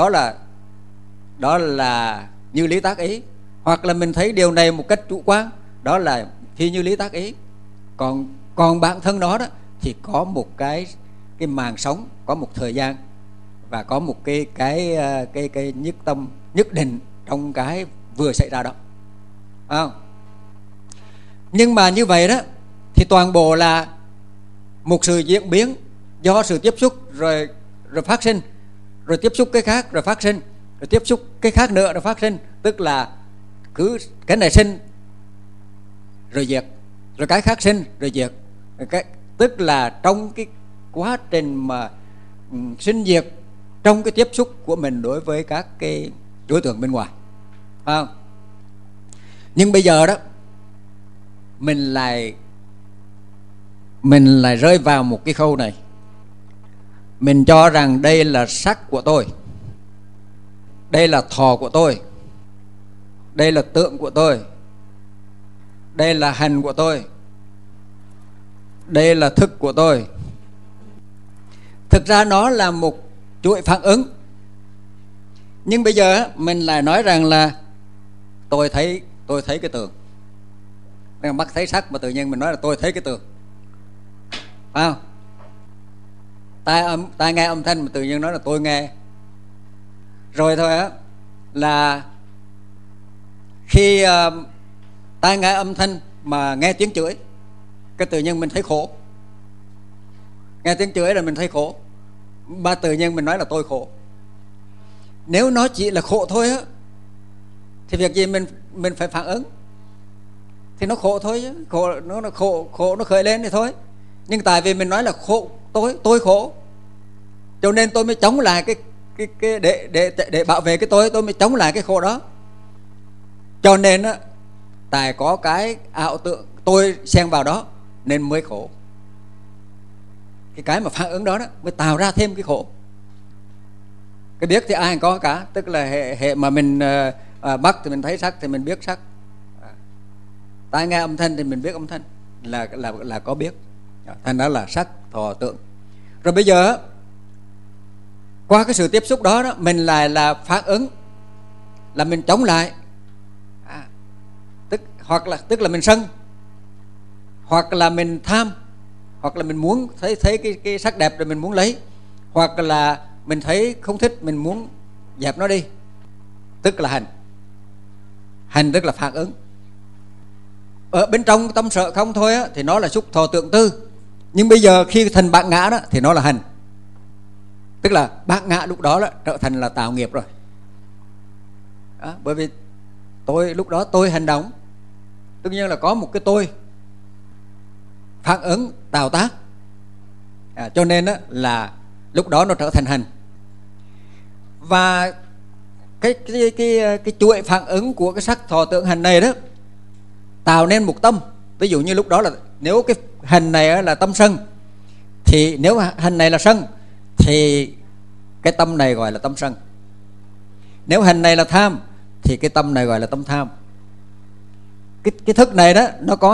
đó là như lý tác ý, hoặc là mình thấy điều này một cách chủ quan, đó là phi như lý tác ý. Còn bản thân nó đó thì có một cái màn sống, có một thời gian và có một cái nhất tâm nhất định trong cái vừa xảy ra đó, không? Nhưng mà như vậy đó thì toàn bộ là một sự diễn biến do sự tiếp xúc rồi phát sinh, rồi tiếp xúc cái khác rồi phát sinh, rồi tiếp xúc cái khác nữa rồi phát sinh. Tức là cứ cái này sinh rồi diệt, rồi cái khác sinh rồi diệt. Tức là trong cái quá trình mà sinh diệt, trong cái tiếp xúc của mình đối với các cái đối tượng bên ngoài, phải không? Nhưng bây giờ đó mình lại rơi vào một cái khâu này. Mình cho rằng đây là sắc của tôi, đây là thọ của tôi, đây là tượng của tôi, đây là hành của tôi, đây là thức của tôi. Thực ra nó là một chuỗi phản ứng. Nhưng bây giờ mình lại nói rằng là tôi thấy cái tượng. Mắt thấy sắc mà tự nhiên mình nói là tôi thấy cái tượng, phải không? Tai nghe âm thanh mà tự nhiên nói là tôi nghe. Rồi thôi á, là khi tai nghe âm thanh mà nghe tiếng chửi, cái tự nhiên mình thấy khổ. Nghe tiếng chửi là mình thấy khổ, mà tự nhiên mình nói là tôi khổ. Nếu nó chỉ là khổ thôi á thì việc gì mình phải phản ứng, thì nó khổ thôi chứ. Khổ nó khởi lên thì thôi. Nhưng tại vì mình nói là khổ, tôi khổ, cho nên tôi mới chống lại cái để bảo vệ cái tôi mới chống lại cái khổ đó. Cho nên á, tại có cái ảo tượng tôi xen vào đó nên mới khổ. Cái mà phản ứng đó mới tạo ra thêm cái khổ. Cái biết thì ai cũng có cả. Tức là hệ mà mình mắt thì mình thấy sắc thì mình biết sắc, tai nghe âm thanh thì mình biết âm thanh, là có biết. Thành đó là sắc thọ tượng. Rồi bây giờ qua cái sự tiếp xúc đó, mình lại là phản ứng, là mình chống lại. Tức là mình sân, hoặc là mình tham, hoặc là mình muốn thấy cái sắc đẹp rồi mình muốn lấy, hoặc là mình thấy không thích mình muốn dẹp nó đi. Tức là hành tức là phản ứng. Ở bên trong tâm sở không thôi á, thì nó là xúc thọ tượng tư. Nhưng bây giờ khi thành bát ngã đó thì nó là hành. Tức là bát ngã lúc đó trở thành là tạo nghiệp rồi đó. Bởi vì lúc đó tôi hành động, tất nhiên là có một cái tôi phản ứng tạo tác, cho nên là lúc đó nó trở thành hành. Và cái chuỗi phản ứng của cái sắc thọ tượng hành này đó tạo nên một tâm. Ví dụ như lúc đó là nếu cái hành này là tâm sân, thì nếu hành này là sân thì cái tâm này gọi là tâm sân. Nếu hành này là tham thì cái tâm này gọi là tâm tham. Cái thức này đó nó có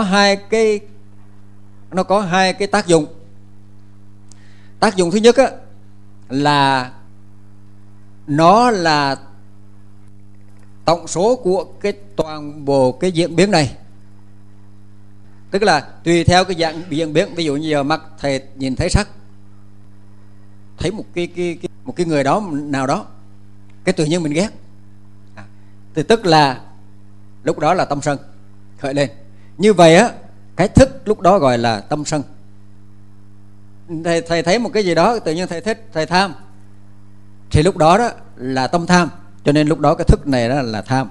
hai cái tác dụng. Tác dụng thứ nhất á, là nó là tổng số của cái toàn bộ cái diễn biến này. Tức là tùy theo cái dạng diễn biến. Ví dụ như giờ mắt thầy nhìn thấy sắc, thấy một cái người đó nào đó, cái tự nhiên mình ghét, thì tức là lúc đó là tâm sân khởi lên. Như vậy á, cái thức lúc đó gọi là tâm sân. Thầy thấy một cái gì đó tự nhiên thầy thích, thầy tham, thì lúc đó là tâm tham. Cho nên lúc đó cái thức này đó là tham.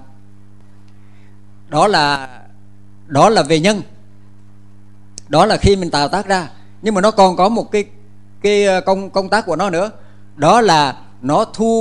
Đó là về nhân. Đó là khi mình tạo tác ra. Nhưng mà nó còn có một cái công tác của nó nữa. Đó là nó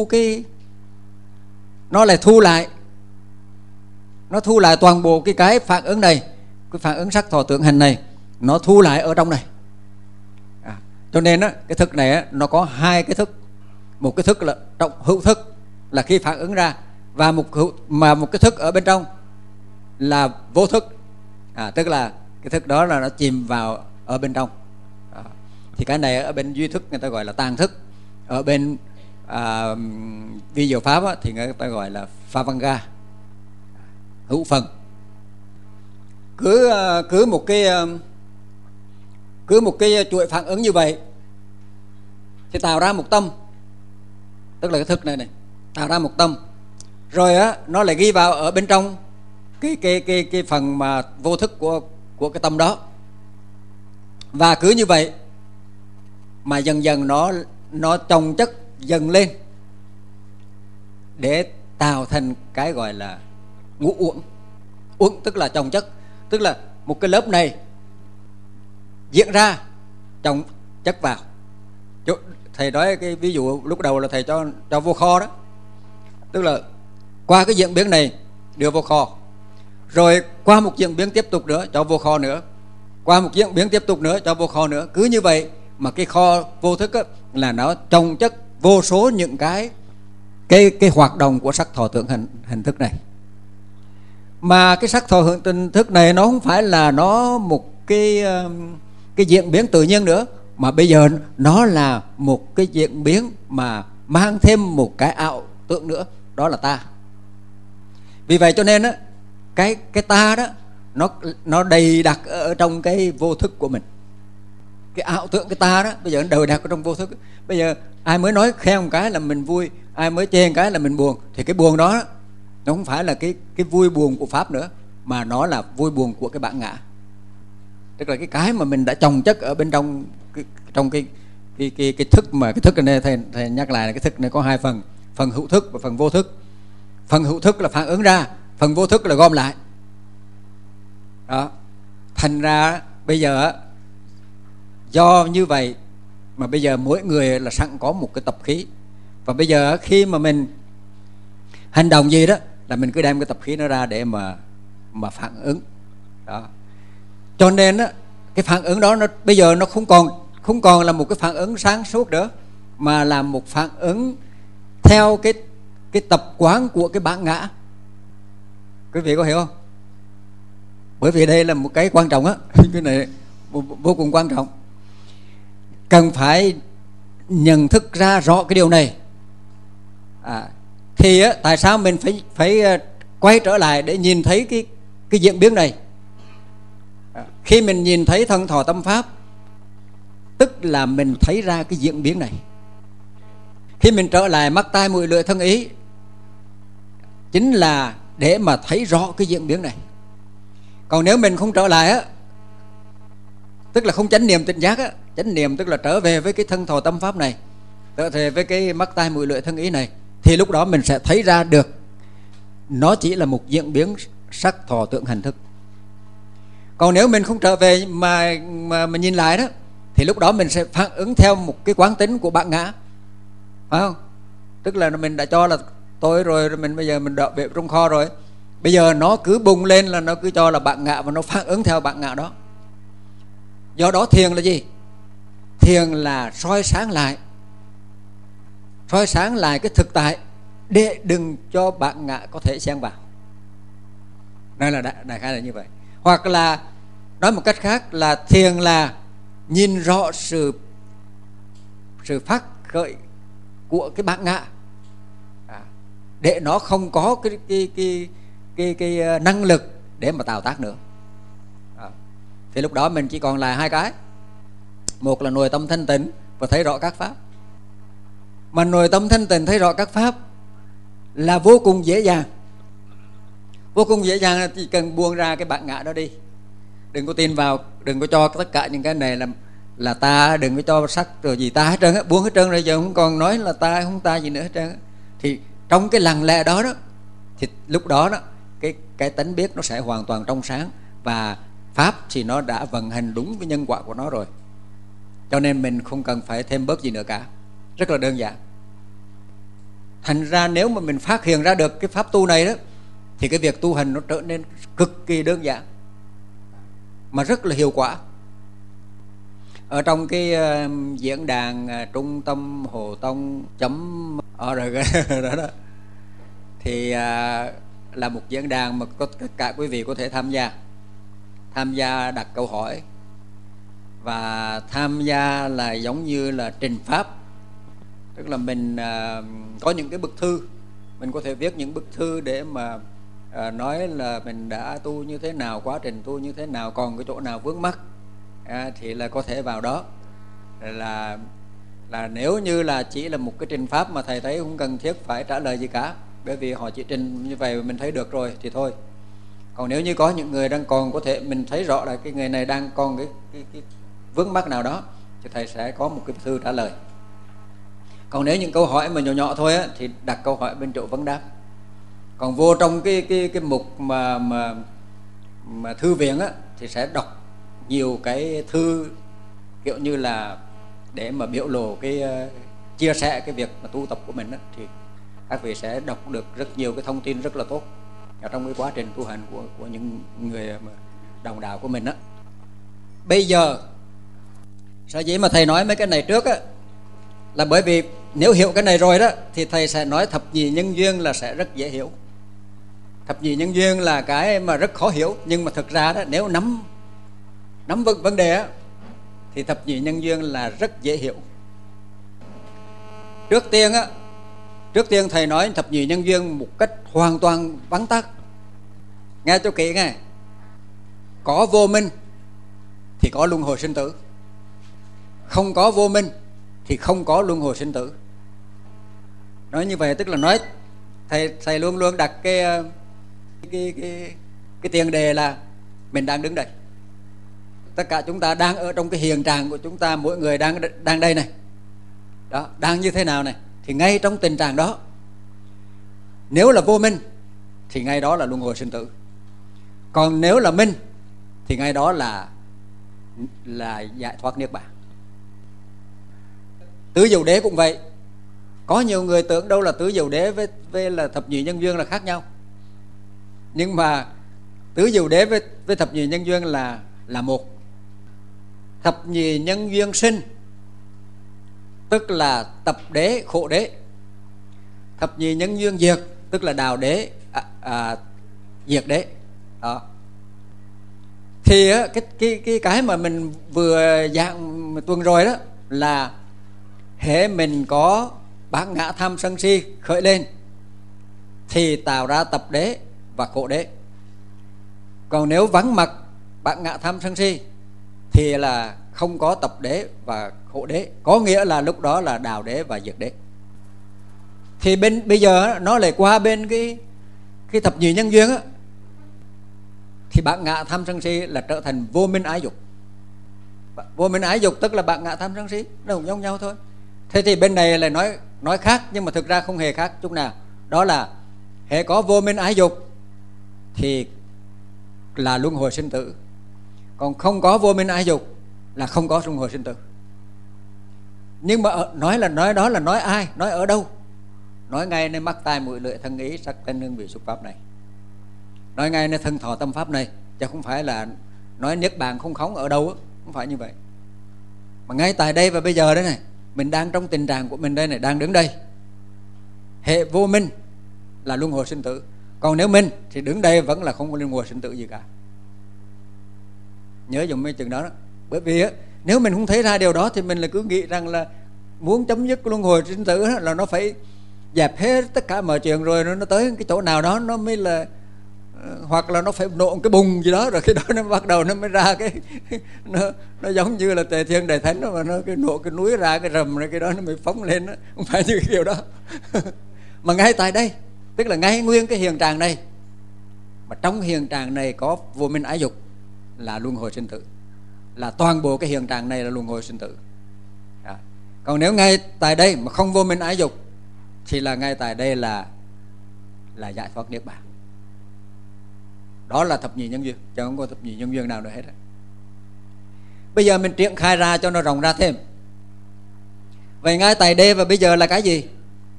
lại thu lại. Nó thu lại toàn bộ cái phản ứng này, cái phản ứng sắc thọ tượng hành này. nó thu lại ở trong này. Cho nên á, cái thức này á, nó có hai cái thức. Một cái thức là trong hữu thức, là khi phản ứng ra, và một cái thức ở bên trong là vô thức, tức là cái thức đó là nó chìm vào ở bên trong. Thì cái này ở bên duy thức người ta gọi là tàng thức, ở bên vi diệu pháp á, thì người ta gọi là Phavanga, hữu phần. Cứ một cái chuỗi phản ứng như vậy thì tạo ra một tâm, tức là cái thức này tạo ra một tâm, rồi á nó lại ghi vào ở bên trong cái phần mà vô thức của cái tâm đó. Và cứ như vậy mà dần dần nó chồng chất dần lên để tạo thành cái gọi là ngũ uẩn. Uẩn tức là chồng chất, tức là một cái lớp này diễn ra chồng chất vào. Thầy nói cái ví dụ lúc đầu là thầy cho vô kho đó, tức là qua cái diễn biến này đưa vô kho, rồi qua một diễn biến tiếp tục nữa cho vô kho nữa, qua một diễn biến tiếp tục nữa cho vô kho nữa. Cứ như vậy mà cái kho vô thức á, là nó chồng chất vô số những cái hoạt động của sắc thọ tưởng hành thức này. Mà cái sắc thọ tưởng thức này nó không phải là nó một cái diễn biến tự nhiên nữa, mà bây giờ nó là một cái diễn biến mà mang thêm một cái ảo tượng nữa, đó là ta. Vì vậy cho nên á, cái ta đó nó đầy đặc ở trong cái vô thức của mình. Cái ảo tượng cái ta đó bây giờ nó đầy đặc ở trong vô thức. Bây giờ ai mới nói khen một cái là mình vui, ai mới chê một cái là mình buồn, thì cái buồn đó nó không phải là cái vui buồn của pháp nữa, mà nó là vui buồn của cái bản ngã. Tức là cái mà mình đã chồng chất ở bên trong cái thức. Mà cái thức này thầy nhắc lại là cái thức này có hai phần, phần hữu thức và phần vô thức. Phần hữu thức là phản ứng ra, phần vô thức là gom lại đó. Thành ra bây giờ do như vậy mà bây giờ mỗi người là sẵn có một cái tập khí, và bây giờ khi mà mình hành động gì đó là mình cứ đem cái tập khí nó ra để mà phản ứng đó. Cho nên á, cái phản ứng đó bây giờ nó không còn là một cái phản ứng sáng suốt nữa, mà là một phản ứng theo cái tập quán của cái bản ngã. Quý vị có hiểu không? Bởi vì đây là một cái quan trọng á, cái này vô cùng quan trọng. Cần phải nhận thức ra rõ cái điều này. Thì á, tại sao mình phải quay trở lại để nhìn thấy cái diễn biến này? Khi mình nhìn thấy thân thọ tâm pháp, tức là mình thấy ra cái diễn biến này. Khi mình trở lại mắt tai mũi lưỡi thân ý, chính là để mà thấy rõ cái diễn biến này. Còn nếu mình không trở lại á, tức là không chánh niệm tỉnh giác á. Chánh niệm tức là trở về với cái thân thọ tâm pháp này, trở về với cái mắt tai mũi lưỡi thân ý này, thì lúc đó mình sẽ thấy ra được nó chỉ là một diễn biến sắc thọ tưởng hành thức. Còn nếu mình không trở về mà nhìn lại đó, thì lúc đó mình sẽ phản ứng theo một cái quán tính của bản ngã, phải không? Tức là mình đã cho là tôi rồi mình bây giờ mình đợi về trong kho rồi, bây giờ nó cứ bùng lên là nó cứ cho là bản ngã và nó phản ứng theo bản ngã đó. Do đó thiền là gì? Thiền là soi sáng lại cái thực tại để đừng cho bản ngã có thể xen vào. Đây là đại khái là như vậy. Hoặc là nói một cách khác là thiền là nhìn rõ sự phát khởi của cái bản ngã, để nó không có cái năng lực để mà tạo tác nữa. Thì lúc đó mình chỉ còn lại hai cái. Một là nội tâm thanh tịnh và thấy rõ các pháp. Mà nội tâm thanh tịnh thấy rõ các pháp là vô cùng dễ dàng. Vô cùng dễ dàng là chỉ cần buông ra cái bản ngã đó đi. Đừng có tin vào, đừng có cho tất cả những cái này là ta, đừng có cho sắc rồi gì ta hết trơn á, buông hết trơn rồi, giờ không còn nói là ta không ta gì nữa hết trơn á. Thì trong cái lặng lẽ đó thì lúc đó cái tánh biết nó sẽ hoàn toàn trong sáng, và pháp thì nó đã vận hành đúng với nhân quả của nó rồi. Cho nên mình không cần phải thêm bớt gì nữa cả, rất là đơn giản. Thành ra nếu mà mình phát hiện ra được cái pháp tu này đó, thì cái việc tu hành nó trở nên cực kỳ đơn giản mà rất là hiệu quả. Ở trong cái diễn đàn trung tâm hồ tông .org đó, thì là một diễn đàn mà có tất cả quý vị có thể tham gia đặt câu hỏi, và tham gia là giống như là trình pháp. Tức là mình có những cái bức thư, mình có thể viết những bức thư để mà nói là mình đã tu như thế nào, quá trình tu như thế nào, còn cái chỗ nào vướng mắc thì là có thể vào đó. Là nếu như là chỉ là một cái trình pháp mà thầy thấy không cần thiết phải trả lời gì cả, bởi vì họ chỉ trình như vậy mình thấy được rồi thì thôi. Còn nếu như có những người đang còn có thể mình thấy rõ là cái người này đang còn cái vướng mắc nào đó, thì thầy sẽ có một cái thư trả lời. Còn nếu những câu hỏi mà nhỏ nhỏ thôi á, thì đặt câu hỏi bên chỗ vấn đáp. Còn vô trong cái mục mà thư viện á, thì sẽ đọc nhiều cái thư kiểu như là để mà biểu lộ cái chia sẻ cái việc mà tu tập của mình á, thì các vị sẽ đọc được rất nhiều cái thông tin rất là tốt ở trong cái quá trình tu hành của những người mà đồng đạo của mình á. Bây giờ sở dĩ mà thầy nói mấy cái này trước á, là bởi vì nếu hiểu cái này rồi đó thì thầy sẽ nói thập nhị nhân duyên là sẽ rất dễ hiểu. Thập nhị nhân duyên là cái mà rất khó hiểu, nhưng mà thực ra đó, nếu nắm vững vấn đề á, thì thập nhị nhân duyên là rất dễ hiểu. Trước tiên thầy nói thập nhị nhân duyên một cách hoàn toàn vắn tắt. Nghe cho kỹ nghe. Có vô minh thì có luân hồi sinh tử, không có vô minh thì không có luân hồi sinh tử. Nói như vậy tức là nói thầy luôn luôn đặt cái tiền đề là mình đang đứng đây. Tất cả chúng ta đang ở trong cái hiện trạng của chúng ta, mỗi người đang đây này. Đó, đang như thế nào này, thì ngay trong tình trạng đó, nếu là vô minh thì ngay đó là luân hồi sinh tử. Còn nếu là minh thì ngay đó là giải thoát niết bàn. Tứ diệu đế cũng vậy. Có nhiều người tưởng đâu là tứ diệu đế với là thập nhị nhân duyên là khác nhau, nhưng mà tứ diệu đế với thập nhị nhân duyên là một. Thập nhị nhân duyên sinh tức là tập đế khổ đế. Thập nhị nhân duyên diệt tức là đào đế diệt đế. Đó. Thì cái mà mình vừa giảng tuần rồi đó là hễ mình có bản ngã tham sân si khởi lên thì tạo ra tập đế và khổ đế. Còn nếu vắng mặt bản ngã tham sân si thì là không có tập đế và khổ đế, có nghĩa là lúc đó là đào đế và diệt đế. Thì bây giờ nó lại qua bên cái thập nhị nhân duyên á, thì bản ngã tham sân si là trở thành vô minh ái dục. Vô minh ái dục tức là bản ngã tham sân si, nó cũng giống nhau thôi. Thế thì bên này lại nói khác, nhưng mà thực ra không hề khác chút nào. Đó là hễ có vô minh ái dục thì là luân hồi sinh tử, còn không có vô minh ái dục là không có luân hồi sinh tử. Nhưng mà nói đó là nói ai, nói ở đâu? Nói ngay nơi mắt tai mũi lưỡi thân ý sắc thanh hương vị xúc pháp này, nói ngay nơi thân thọ tâm pháp này, chứ không phải là nói niết bàn không khống ở đâu á, không phải như vậy. Mà ngay tại đây và bây giờ đấy này, mình đang trong tình trạng của mình đây này, đang đứng đây. Hệ vô minh là luân hồi sinh tử, còn nếu minh thì đứng đây vẫn là không có luân hồi sinh tử gì cả. Nhớ dùng mấy chừng đó. Bởi vì á, nếu mình không thấy ra điều đó thì mình là cứ nghĩ rằng là muốn chấm dứt luân hồi sinh tử là nó phải dẹp hết tất cả mọi chuyện, rồi nó tới cái chỗ nào đó nó mới là, hoặc là nó phải nổ một cái bùng gì đó, rồi cái đó nó bắt đầu nó mới ra cái nó giống như là Tề Thiên Đại Thánh đó, mà nó cái nổ cái núi ra cái rầm, rồi cái đó nó mới phóng lên đó. Không phải như cái kiểu đó. Mà ngay tại đây, tức là ngay nguyên cái hiện trạng này, mà trong hiện trạng này có vô minh ái dục là luân hồi sinh tử, là toàn bộ cái hiện trạng này là luân hồi sinh tử. Còn nếu ngay tại đây mà không vô minh ái dục thì là ngay tại đây là giải thoát niết bàn. Đó là thập nhị nhân duyên, chứ không có thập nhị nhân duyên nào nữa hết. Bây giờ mình triển khai ra cho nó rộng ra thêm. Vậy ngay tại đây và bây giờ là cái gì?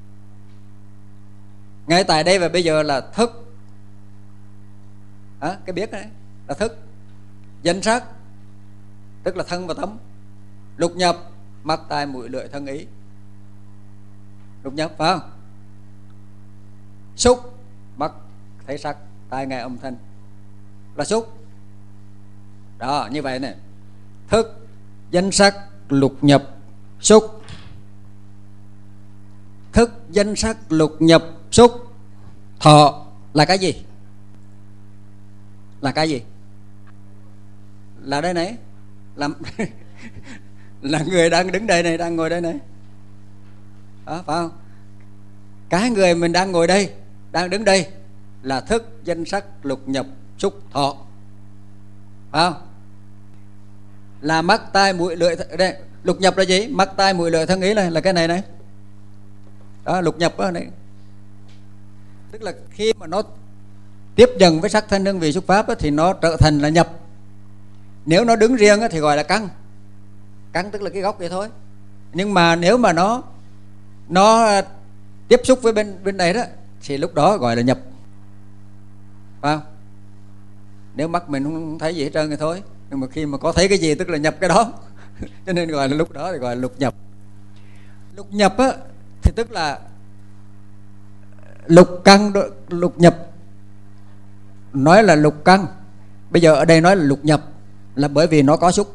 Ngay tại đây và bây giờ là thức. Cái biết này là thức. Danh sắc tức là thân và tâm. Lục nhập mắt tai mũi lưỡi thân ý. Lục nhập phải không? Xúc mắt thấy sắc, tai nghe âm thanh là xúc. Đó, như vậy này. Thức danh sắc lục nhập xúc. Thức danh sắc lục nhập xúc. Thọ là cái gì? Là cái gì? Là đây này, là người đang đứng đây này, đang ngồi đây này. Đó, phải không? Cái người mình đang ngồi đây, đang đứng đây là thức danh sắc lục nhập xúc thọ, phải không? Là mắt tai mũi lưỡi đây. Lục nhập là gì? Mắt tai mũi lưỡi thân ý là cái này này. Đó, lục nhập đó này. Tức là khi mà nó tiếp nhận với sắc thanh hương vị xúc pháp đó, thì nó trở thành là nhập. Nếu nó đứng riêng đó, thì gọi là căn. Căn tức là cái góc vậy thôi. Nhưng mà nếu mà nó tiếp xúc với bên này đó, thì lúc đó gọi là nhập, phải không? Nếu mắt mình không thấy gì hết trơn thì thôi. Nhưng mà khi mà có thấy cái gì tức là nhập cái đó. Cho nên gọi là lúc đó thì gọi là lục nhập. Lục nhập á, thì tức là lục căn. Lục nhập nói là lục căn, bây giờ ở đây nói là lục nhập là bởi vì nó có xúc.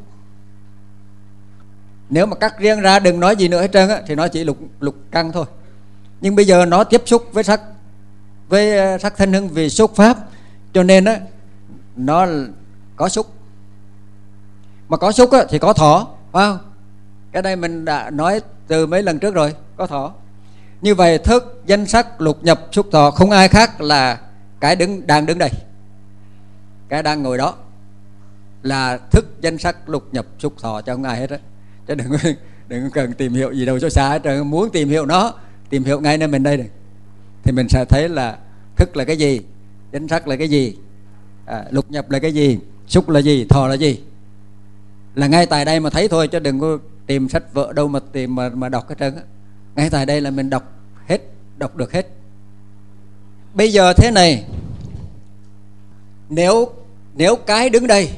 Nếu mà cắt riêng ra đừng nói gì nữa hết trơn á, thì nó chỉ lục căn thôi. Nhưng bây giờ nó tiếp xúc với sắc thanh hương vị xúc pháp, cho nên á nó có xúc. Mà có xúc á, thì có thọ, phải không? Cái này mình đã nói từ mấy lần trước rồi, có thọ. Như vậy thức danh sắc lục nhập xúc thọ không ai khác là cái đang đứng đây, cái đang ngồi đó là thức danh sắc lục nhập xúc thọ, cho không ai hết á. Chứ đừng cần tìm hiểu gì đâu cho xa hết. Muốn tìm hiểu nó, tìm hiểu ngay nơi mình đây này, thì mình sẽ thấy là thức là cái gì, danh sắc là cái gì, lục nhập là cái gì, xúc là gì, thọ là gì, là ngay tại đây mà thấy thôi, chứ đừng có tìm sách vở đâu mà tìm mà đọc hết trơn á. Ngay tại đây là mình đọc được hết. Bây giờ thế này, nếu cái đứng đây,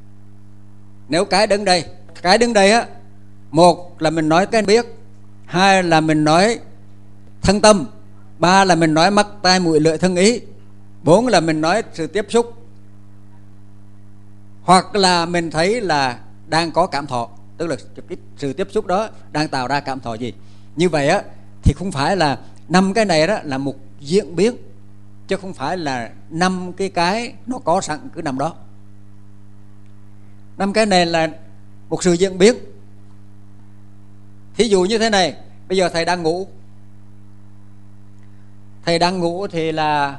cái đứng đây á, một là mình nói cái biết, hai là mình nói thân tâm, ba là mình nói mắt tai mũi lưỡi thân ý, bốn là mình nói sự tiếp xúc, hoặc là mình thấy là đang có cảm thọ, tức là cái sự tiếp xúc đó đang tạo ra cảm thọ gì. Như vậy á thì không phải là 5 cái này đó là một diễn biến, chứ không phải là 5 cái nó có sẵn cứ nằm đó. 5 cái này là một sự diễn biến. Thí dụ như thế này, bây giờ thầy đang ngủ. Thầy đang ngủ thì là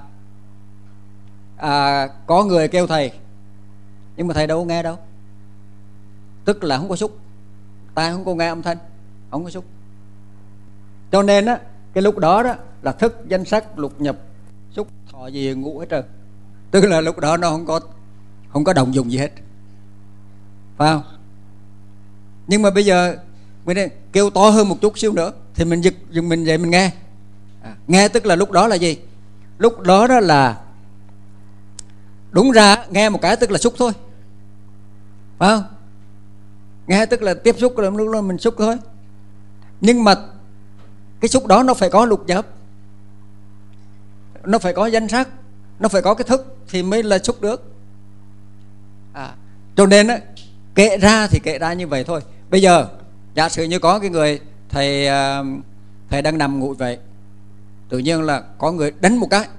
có người kêu thầy, nhưng mà thầy đâu có nghe đâu. Tức là không có xúc, tai không có nghe âm thanh, không có xúc. Cho nên á, cái lúc đó đó là thức danh sắc lục nhập xúc thọ gì ngủ hết trơn. Tức là lúc đó nó không có động dụng gì hết, phải không? Nhưng mà bây giờ mình kêu to hơn một chút xíu nữa thì mình giật mình dậy mình nghe. Nghe tức là lúc đó là gì? Lúc đó đó là đúng ra nghe một cái tức là xúc thôi, phải không? Nghe tức là tiếp xúc, lúc đó mình xúc thôi. Nhưng mà cái xúc đó nó phải có lục nhập, nó phải có danh sắc, nó phải có cái thức thì mới là xúc được. Cho nên á, kệ ra thì kệ ra như vậy thôi. Bây giờ giả sử như có cái người thầy đang nằm ngủ vậy, tự nhiên là có người đánh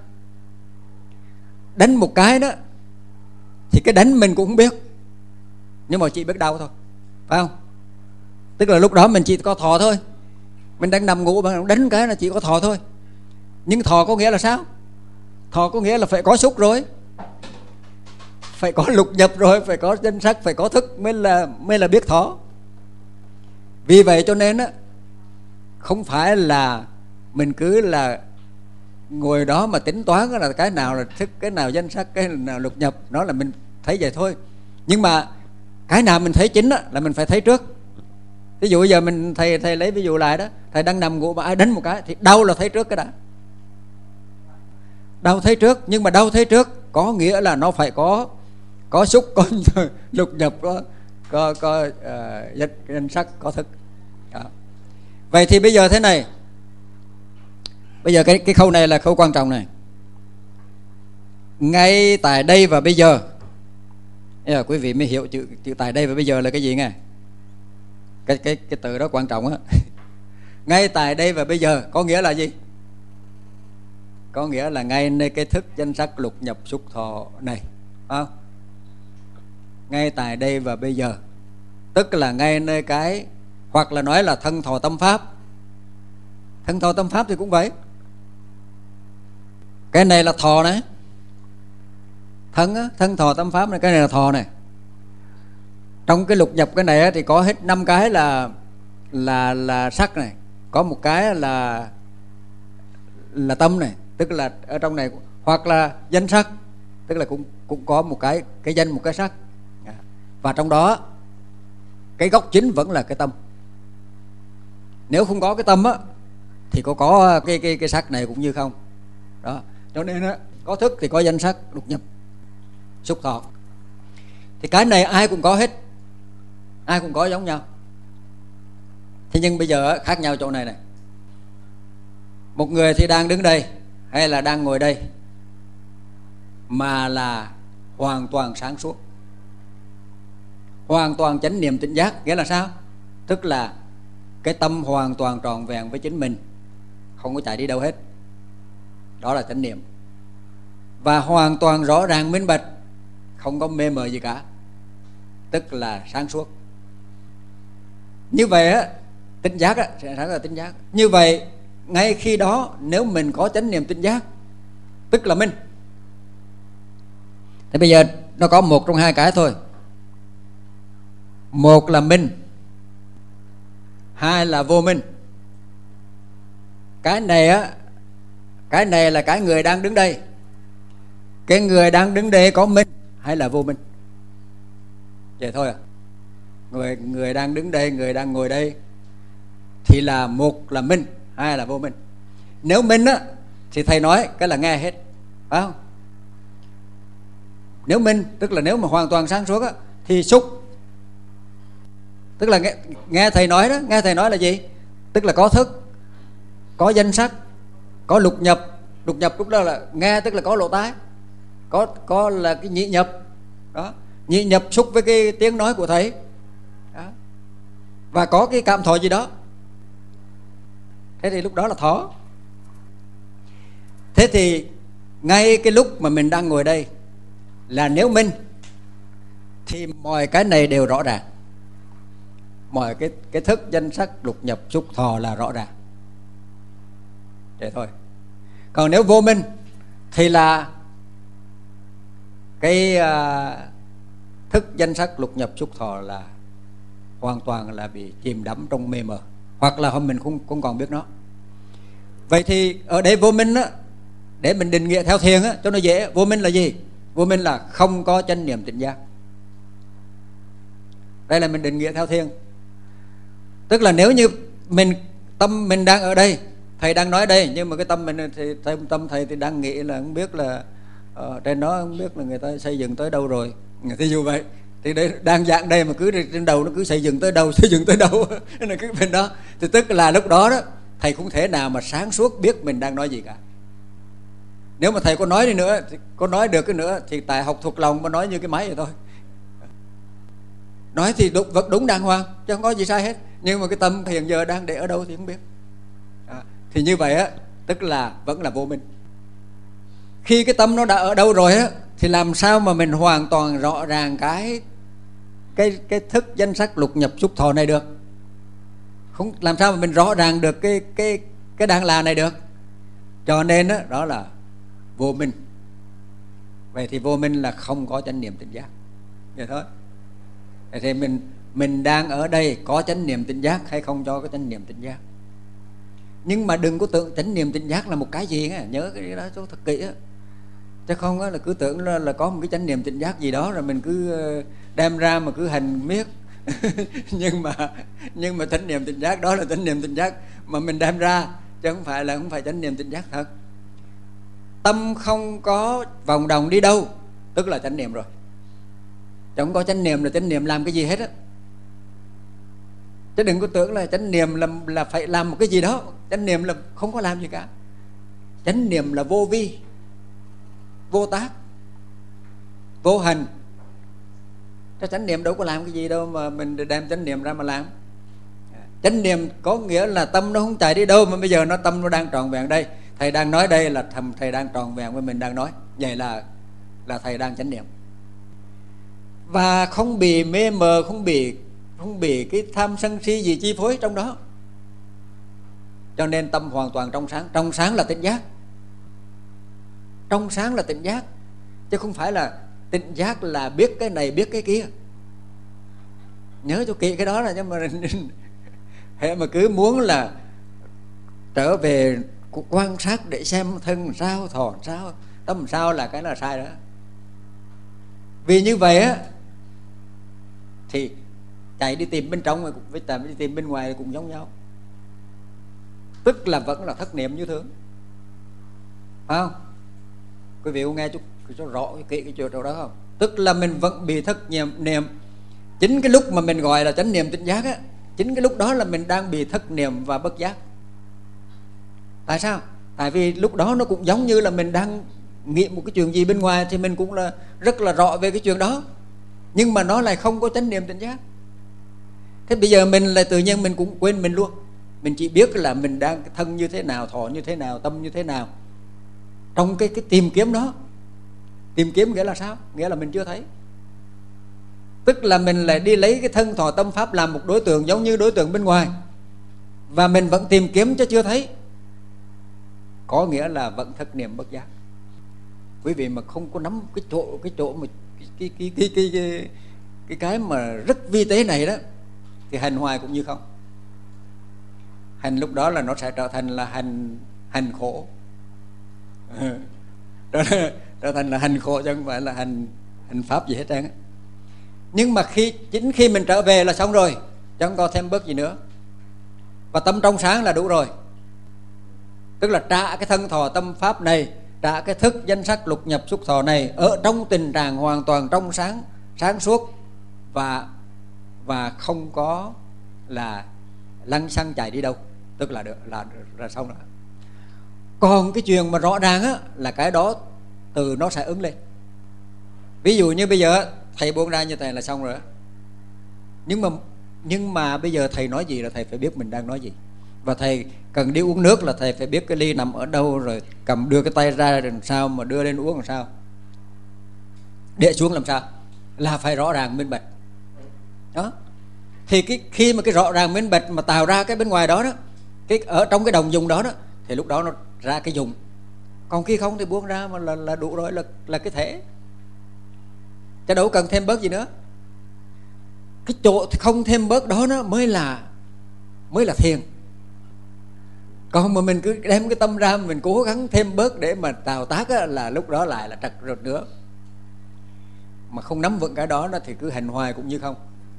một cái đó, thì cái đánh mình cũng không biết, nhưng mà chỉ biết đau thôi, phải không? Tức là lúc đó mình chỉ có thọ thôi. Mình đang nằm ngủ mà đánh cái là chỉ có thọ thôi. Nhưng thọ có nghĩa là sao? Thọ có nghĩa là phải có xúc rồi, phải có lục nhập rồi, phải có danh sắc, phải có thức mới là biết thọ. Vì vậy cho nên á, không phải là mình cứ là ngồi đó mà tính toán là cái nào là thức, cái nào danh sắc, cái nào lục nhập, nó là mình thấy vậy thôi. Nhưng mà cái nào mình thấy chính á, là mình phải thấy trước. Ví dụ giờ mình thầy lấy ví dụ lại đó, thầy đang nằm ngủ mà ai đánh một cái thì đau là thấy trước cái đã. Đau thấy trước, nhưng mà đau thấy trước có nghĩa là nó phải có xúc, có lục nhập, có danh sắc, có thức. Đó. Vậy thì bây giờ thế này, bây giờ cái khâu này là khâu quan trọng này. Ngay tại đây và bây giờ, quý vị mới hiểu chữ tại đây và bây giờ là cái gì nghe. Cái từ đó quan trọng á. Ngay tại đây và bây giờ có nghĩa là gì? Có nghĩa là ngay nơi cái thức danh sắc lục nhập xúc thọ này, phải không? Ngay tại đây và bây giờ, tức là ngay nơi cái, hoặc là nói là thân thọ tâm pháp. Thân thọ tâm pháp thì cũng vậy. Cái này là thọ này, thân á, thân thọ tâm pháp này, cái này là thọ này. Trong cái lục nhập cái này thì có hết 5 cái là sắc này, có một cái là tâm này, tức là ở trong này, hoặc là danh sắc, tức là cũng có một cái danh, một cái sắc. Và trong đó cái gốc chính vẫn là cái tâm. Nếu không có cái tâm á thì có cái sắc này cũng như không. Đó, cho nên á, có thức thì có danh sắc lục nhập xúc thọ. Thì cái này ai cũng có hết, ai cũng có giống nhau. Thế nhưng bây giờ khác nhau chỗ này này. Một người thì đang đứng đây hay là đang ngồi đây mà là hoàn toàn sáng suốt, hoàn toàn chánh niệm tỉnh giác. Nghĩa là sao? Tức là cái tâm hoàn toàn trọn vẹn với chính mình, không có chạy đi đâu hết. Đó là chánh niệm. Và hoàn toàn rõ ràng minh bạch, không có mê mờ gì cả, tức là sáng suốt. Như vậy á, tỉnh giác á, sẽ là tỉnh giác. Như vậy ngay khi đó nếu mình có chánh niệm tỉnh giác, tức là minh. Thế bây giờ nó có một trong hai cái thôi. Một là minh, hai là vô minh. Cái này á, cái này là cái người đang đứng đây. Cái người đang đứng đây có minh hay là vô minh? Vậy thôi à. Người đang đứng đây, người đang ngồi đây thì là một là minh, hai là vô minh. Nếu minh á thì thầy nói cái là nghe hết, phải không? Nếu minh, tức là nếu mà hoàn toàn sáng suốt á, thì xúc, tức là nghe thầy nói đó. Nghe thầy nói là gì? Tức là có thức, có danh sắc, có lục nhập. Lục nhập lúc đó là nghe, tức là có lỗ tai, có là cái nhị nhập đó. Nhị nhập xúc với cái tiếng nói của thầy đó. Và có cái cảm thọ gì đó. Thế thì lúc đó là thọ. Thế thì ngay cái lúc mà mình đang ngồi đây là nếu minh thì mọi cái này đều rõ ràng. Mọi cái thức danh sắc lục nhập xúc thọ là rõ ràng. Vậy thôi. Còn nếu vô minh thì là cái thức danh sắc lục nhập xúc thọ là hoàn toàn là bị chìm đắm trong mê mờ, hoặc là mình không còn biết nó. Vậy thì ở đây vô minh á, để mình định nghĩa theo thiền á cho nó dễ. Vô minh là gì? Vô minh là không có chánh niệm tỉnh giác. Đây là mình định nghĩa theo thiền. Tức là nếu như tâm mình đang ở đây, thầy đang nói đây, nhưng mà cái tâm mình thì tâm thầy thì đang nghĩ là không biết là trên đó không biết là người ta xây dựng tới đâu rồi. Thì dù vậy thì đây, đang giảng đây mà cứ trên đầu nó cứ xây dựng tới đâu là cứ bên đó, thì tức là lúc đó đó thầy không thể nào mà sáng suốt biết mình đang nói gì cả. Nếu mà thầy có nói đi nữa, thì có nói được cái nữa thì tại học thuộc lòng mà nói như cái máy vậy thôi. Nói thì vật đúng đàng hoàng chứ không có gì sai hết, nhưng mà cái tâm hiện giờ đang để ở đâu thì không biết. Thì như vậy á, tức là vẫn là vô minh. Khi cái tâm nó đã ở đâu rồi á, thì làm sao mà mình hoàn toàn rõ ràng cái thức danh sắc lục nhập xúc thọ này được? Không, làm sao mà mình rõ ràng được cái đang là này được? Cho nên đó, đó là vô minh. Vậy thì vô minh là không có chánh niệm tỉnh giác. Vậy thôi. Vậy thì mình đang ở đây có chánh niệm tỉnh giác hay không cho cái chánh niệm tỉnh giác? Nhưng mà đừng có tưởng chánh niệm tỉnh giác là một cái gì nghe, nhớ cái đó cho thật kỹ á. Chứ không là cứ tưởng là có một cái chánh niệm tỉnh giác gì đó rồi mình cứ đem ra mà cứ hành miết. nhưng mà chánh niệm tỉnh giác đó là chánh niệm tỉnh giác mà mình đem ra, chứ không phải chánh niệm tỉnh giác thật. Tâm không có vòng đồng đi đâu tức là chánh niệm rồi. Chẳng có chánh niệm là chánh niệm làm cái gì hết á. Chứ đừng có tưởng là chánh niệm là phải làm một cái gì đó. Chánh niệm là không có làm gì cả. Chánh niệm là vô vi, vô tác, vô hành. Cho chánh niệm đâu có làm cái gì đâu mà mình đem chánh niệm ra mà làm. Chánh niệm có nghĩa là tâm nó không chạy đi đâu, mà bây giờ tâm nó đang tròn vẹn đây. Thầy đang nói đây là thầy đang tròn vẹn với mình đang nói. Vậy là thầy đang chánh niệm. Và không bị mê mờ, không bị cái tham sân si gì chi phối trong đó. Cho nên tâm hoàn toàn trong sáng. Trong sáng là tỉnh giác. Trong sáng là tỉnh giác. Chứ không phải là tỉnh giác là biết cái này biết cái kia. Nhớ cho kỹ cái đó là, nhưng mà hệ mà cứ muốn là trở về quan sát để xem thân sao, thọ sao, tâm sao là cái là sai đó. Vì như vậy á thì chạy đi tìm bên trong với đi tìm bên ngoài cũng giống nhau. Tức là vẫn là thất niệm như thường, phải không? Quý vị có nghe chút rõ kỹ cái chuyện đó không? Tức là mình vẫn bị thất niệm. Chính cái lúc mà mình gọi là chánh niệm tỉnh giác á, chính cái lúc đó là mình đang bị thất niệm và bất giác. Tại sao? Tại vì lúc đó nó cũng giống như là mình đang nghĩ một cái chuyện gì bên ngoài, thì mình cũng là rất là rõ về cái chuyện đó, nhưng mà nó lại không có chánh niệm tỉnh giác. Thế bây giờ mình lại tự nhiên mình cũng quên mình luôn. Mình chỉ biết là mình đang thân như thế nào, thọ như thế nào, tâm như thế nào. Trong cái tìm kiếm đó. Tìm kiếm nghĩa là sao? Nghĩa là mình chưa thấy. Tức là mình lại đi lấy cái thân thọ tâm pháp làm một đối tượng giống như đối tượng bên ngoài, và mình vẫn tìm kiếm chứ chưa thấy. Có nghĩa là vẫn thất niệm bất giác. Quý vị mà không có nắm cái chỗ mà cái mà rất vi tế này đó, thì hành hoài cũng như không. Hành lúc đó là nó sẽ trở thành là hành khổ. Trở thành là hành khổ chứ không phải là hành pháp gì hết trơn. Nhưng mà chính khi mình trở về là xong rồi, chẳng có thêm bớt gì nữa, và tâm trong sáng là đủ rồi. Tức là trả cái thân thọ tâm pháp này, trả cái thức danh sắc lục nhập xúc thọ này ở trong tình trạng hoàn toàn trong sáng, sáng suốt, và không có là lăng xăng chạy đi đâu. Tức là được là xong rồi. Còn cái chuyện mà rõ ràng á, là cái đó từ nó sẽ ứng lên. Ví dụ như bây giờ thầy buông ra như thầy là xong rồi. Nhưng mà bây giờ thầy nói gì là thầy phải biết mình đang nói gì. Và thầy cần đi uống nước là thầy phải biết cái ly nằm ở đâu, rồi đưa cái tay ra làm sao, mà đưa lên uống làm sao, để xuống làm sao, là phải rõ ràng minh bạch đó. Thì khi mà cái rõ ràng minh bạch mà tạo ra cái bên ngoài đó đó, ở trong cái đồng dùng đó đó, thì lúc đó nó ra cái dùng. Còn khi không thì buông ra mà là đủ rồi, là cái thể, chứ đâu cần thêm bớt gì nữa. Cái chỗ không thêm bớt đó nó mới là thiền. Còn mà mình cứ đem cái tâm ra, mình cố gắng thêm bớt để mà tạo tác á, là lúc đó lại là trật rượt nữa. Mà không nắm vững cái đó thì cứ hành hoài cũng như không.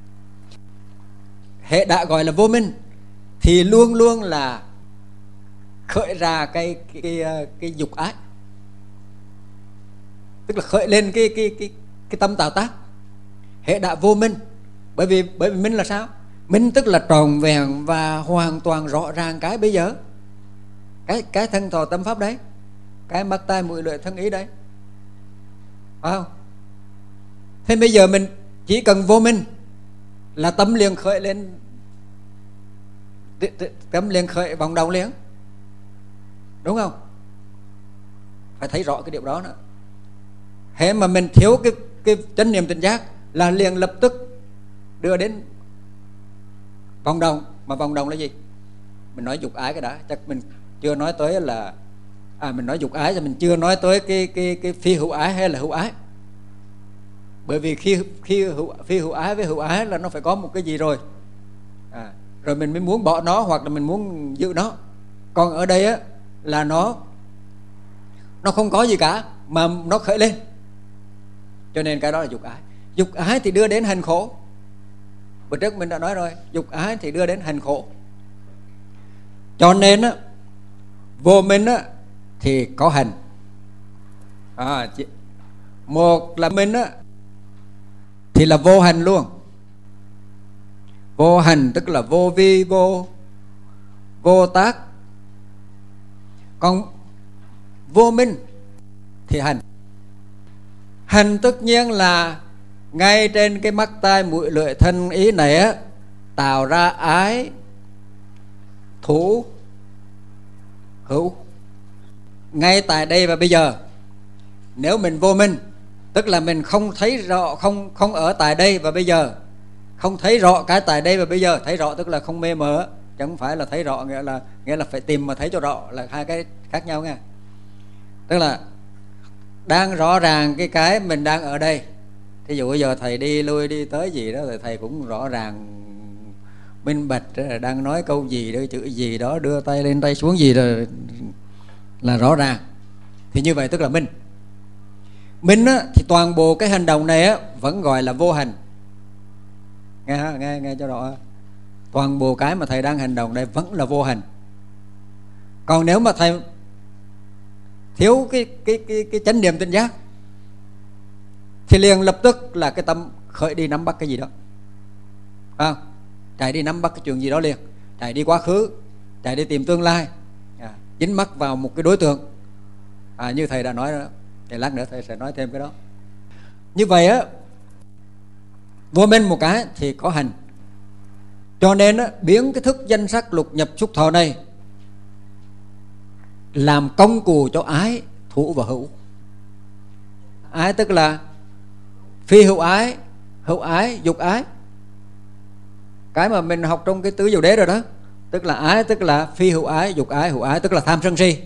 Hệ đã gọi là vô minh thì luôn luôn là khởi ra cái dục ái. Tức là khởi lên cái tâm tạo tác. Hệ đã vô minh. Bởi vì minh là sao? Minh tức là tròn vẹn và hoàn toàn rõ ràng cái bây giờ. Cái thân thọ tâm pháp đấy, cái mắt tai mũi lưỡi thân ý đấy, phải không? Thế bây giờ mình chỉ cần vô minh là tâm liền khởi lên, tâm liền khởi vòng đầu liền, đúng không? Phải thấy rõ cái điều đó nữa. Thế mà mình thiếu cái chánh niệm tỉnh giác là liền lập tức đưa đến vòng đồng. Mà vòng đồng là gì? Mình nói dục ái cái đã, chắc mình chưa nói tới là mình nói dục ái, thì mình chưa nói tới cái phi hữu ái hay là hữu ái. Bởi vì khi phi hữu ái với hữu ái là nó phải có một cái gì rồi, rồi mình mới muốn bỏ nó hoặc là mình muốn giữ nó. Còn ở đây á là nó không có gì cả mà nó khởi lên, cho nên cái đó là dục ái. Dục ái thì đưa đến hành khổ. Bữa trước mình đã nói rồi, dục ái thì đưa đến hành khổ. Cho nên á, vô minh á thì có hành. Một là minh á thì là vô hành luôn. Vô hành tức là vô vi, vô tác. Còn vô minh thì hành. Hành tất nhiên là ngay trên cái mắt tai mũi lưỡi thân ý này á, tạo ra ái thủ hữu ngay tại đây và bây giờ. Nếu mình vô minh tức là mình không thấy rõ, không ở tại đây và bây giờ, không thấy rõ cái tại đây và bây giờ. Thấy rõ tức là không mê mờ, chứ không phải là thấy rõ nghĩa là phải tìm mà thấy cho rõ, là hai cái khác nhau nha. Tức là đang rõ ràng cái mình đang ở đây. Thí dụ bây giờ thầy đi lui đi tới gì đó thì thầy cũng rõ ràng minh bạch, đang nói câu gì đó, chữ gì đó, đưa tay lên tay xuống gì rồi là rõ ràng. Thì như vậy tức là minh. Minh á, thì toàn bộ cái hành động này á, vẫn gọi là vô hành. Nghe cho rõ. Toàn bộ cái mà thầy đang hành động đây vẫn là vô hành. Còn nếu mà thầy thiếu cái chánh niệm tinh giác thì liền lập tức là cái tâm khởi đi nắm bắt cái gì đó, không? Chạy đi nắm bắt cái chuyện gì đó liền, chạy đi quá khứ, chạy đi tìm tương lai, dính mắc vào một cái đối tượng, như thầy đã nói đó. Thì lát nữa thầy sẽ nói thêm cái đó. Như vậy á, vô minh một cái thì có hành. Cho nên á, biến cái thức danh sắc lục nhập xúc thọ này làm công cụ cho ái, thủ và hữu. Ái tức là phi hữu ái, hữu ái, dục ái. Cái mà mình học trong cái tứ diệu đế rồi đó. Tức là ái tức là phi hữu ái, dục ái, hữu ái tức là tham sân si.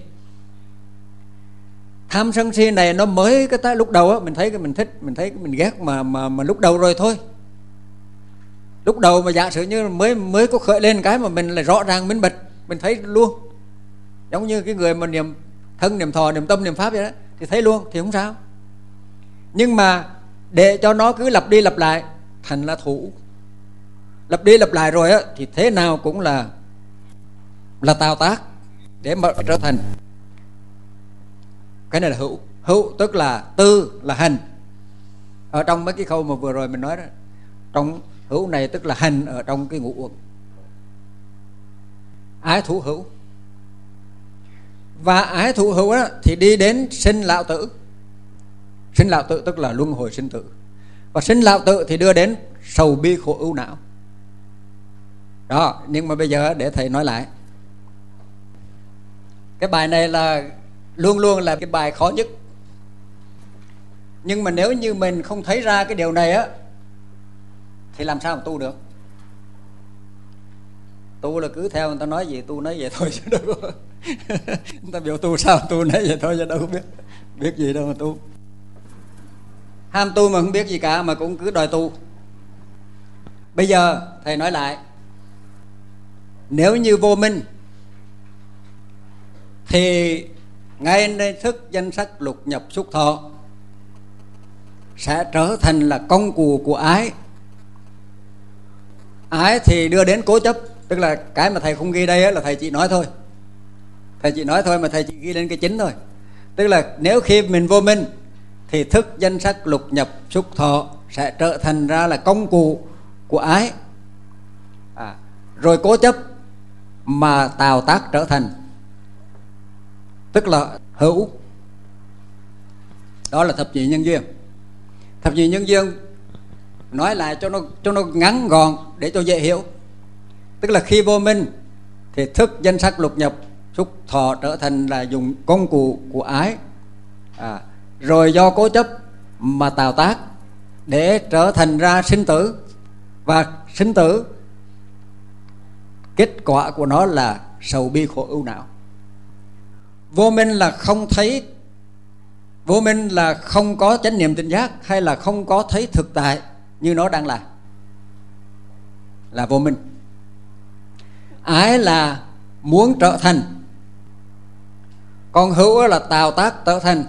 Tham sân si này nó mới cái lúc đầu á, mình thấy cái mình thích, mình thấy cái mình ghét mà lúc đầu rồi thôi. Lúc đầu mà giả sử như mới có khởi lên cái mà mình lại rõ ràng minh bạch, mình thấy luôn. Giống như cái người mà niệm thân, niệm thọ, niệm tâm, niệm pháp vậy đó, thì thấy luôn thì không sao. Nhưng mà để cho nó cứ lặp đi lặp lại thành là thủ. Lặp đi lặp lại rồi á thì thế nào cũng là tạo tác để mà trở thành. Cái này là hữu. Hữu tức là tư là hành. Ở trong mấy cái câu mà vừa rồi mình nói đó, trong hữu này tức là hành ở trong cái ngũ uẩn. Ái thủ hữu. Và ái thủ hữu đó thì đi đến sinh lão tử. Sinh lão tử tức là luân hồi sinh tử. Và sinh lão tử thì đưa đến sầu bi khổ ưu não. Đó, nhưng mà bây giờ để thầy nói lại. Cái bài này là luôn luôn là cái bài khó nhất. Nhưng mà nếu như mình không thấy ra cái điều này á thì làm sao mà tu được? Tu là cứ theo người ta nói gì tu nói vậy thôi chứ đâu có. Người ta biểu tu sao tu nói vậy thôi chứ đâu có biết gì đâu mà tu. Ham tu mà không biết gì cả mà cũng cứ đòi tu. Bây giờ thầy nói lại. Nếu như vô minh thì ngay nơi thức danh sắc lục nhập xúc thọ sẽ trở thành là công cụ của ái. Ái thì đưa đến cố chấp. Tức là cái mà thầy không ghi đây là thầy chỉ nói thôi. Thầy chỉ nói thôi mà thầy chỉ ghi lên cái chính thôi. Tức là nếu khi mình vô minh thì thức danh sắc lục nhập xúc thọ sẽ trở thành ra là công cụ của ái, rồi cố chấp mà tạo tác trở thành tức là hữu. Đó là thập nhị nhân duyên. Thập nhị nhân duyên nói lại cho nó ngắn gọn để cho dễ hiểu. Tức là khi vô minh thì thức danh sắc lục nhập xúc thọ trở thành là dùng công cụ của ái, rồi do cố chấp mà tạo tác để trở thành ra sinh tử. Và sinh tử kết quả của nó là sầu bi khổ ưu não. Vô minh là không thấy, vô minh là không có chánh niệm tỉnh giác, hay là không có thấy thực tại như nó đang là vô minh. Ái là muốn trở thành, còn hữu là tạo tác trở thành.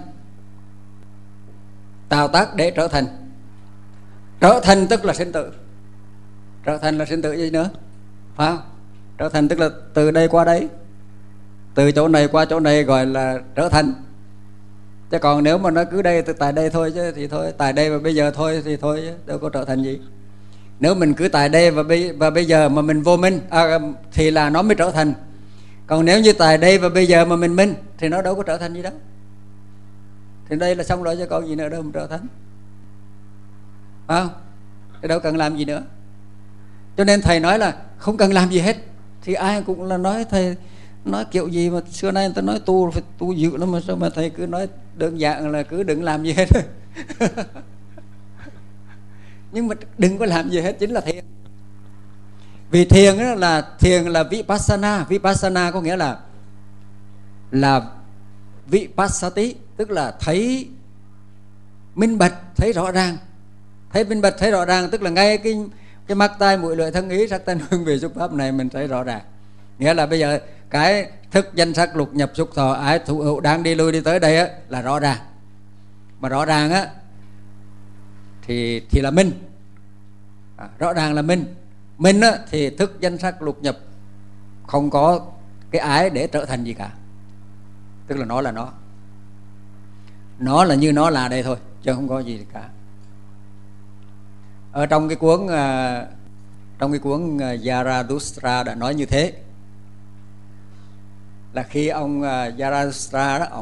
Tạo tác để trở thành. Trở thành tức là sinh tử. Trở thành là sinh tử gì nữa, phải không? Trở thành tức là từ đây qua đấy, từ chỗ này qua chỗ này gọi là trở thành. Chứ còn nếu mà nó cứ đây tại đây thôi chứ thì thôi, tại đây và bây giờ thôi thì thôi chứ đâu có trở thành gì. Nếu mình cứ tại đây và bây giờ mà mình vô minh thì là nó mới trở thành. Còn nếu như tại đây và bây giờ mà mình minh thì nó đâu có trở thành gì đâu. Thì đây là xong rồi chứ còn gì nữa đâu mà trở thành, phải không? Thì đâu cần làm gì nữa. Cho nên thầy nói là không cần làm gì hết. Thì ai cũng là nói thầy nói kiểu gì mà xưa nay người ta nói tu phải tu dữ lắm, mà sao mà thầy cứ nói đơn giản là cứ đừng làm gì hết. Nhưng mà đừng có làm gì hết chính là thiền. Vì thiền là vipassana. Vipassana có nghĩa là vipassati, tức là thấy minh bạch, thấy rõ ràng. Thấy minh bạch, thấy rõ ràng tức là ngay cái mắt tai mũi lưỡi thân ý sắc thanh hương vị xúc pháp này mình thấy rõ ràng. Nghĩa là bây giờ cái thức danh sắc lục nhập xúc thọ ái thụ hữu đang đi lui đi tới đây á, là rõ ràng. Mà rõ ràng á thì là minh. Rõ ràng là minh. Minh á thì thức danh sắc lục nhập không có cái ái để trở thành gì cả. Tức là nó là nó. Nó là như nó là đây thôi, chứ không có gì cả. Ở trong cái cuốn Zarathustra đã nói như thế. Là khi ông Zarathustra đó,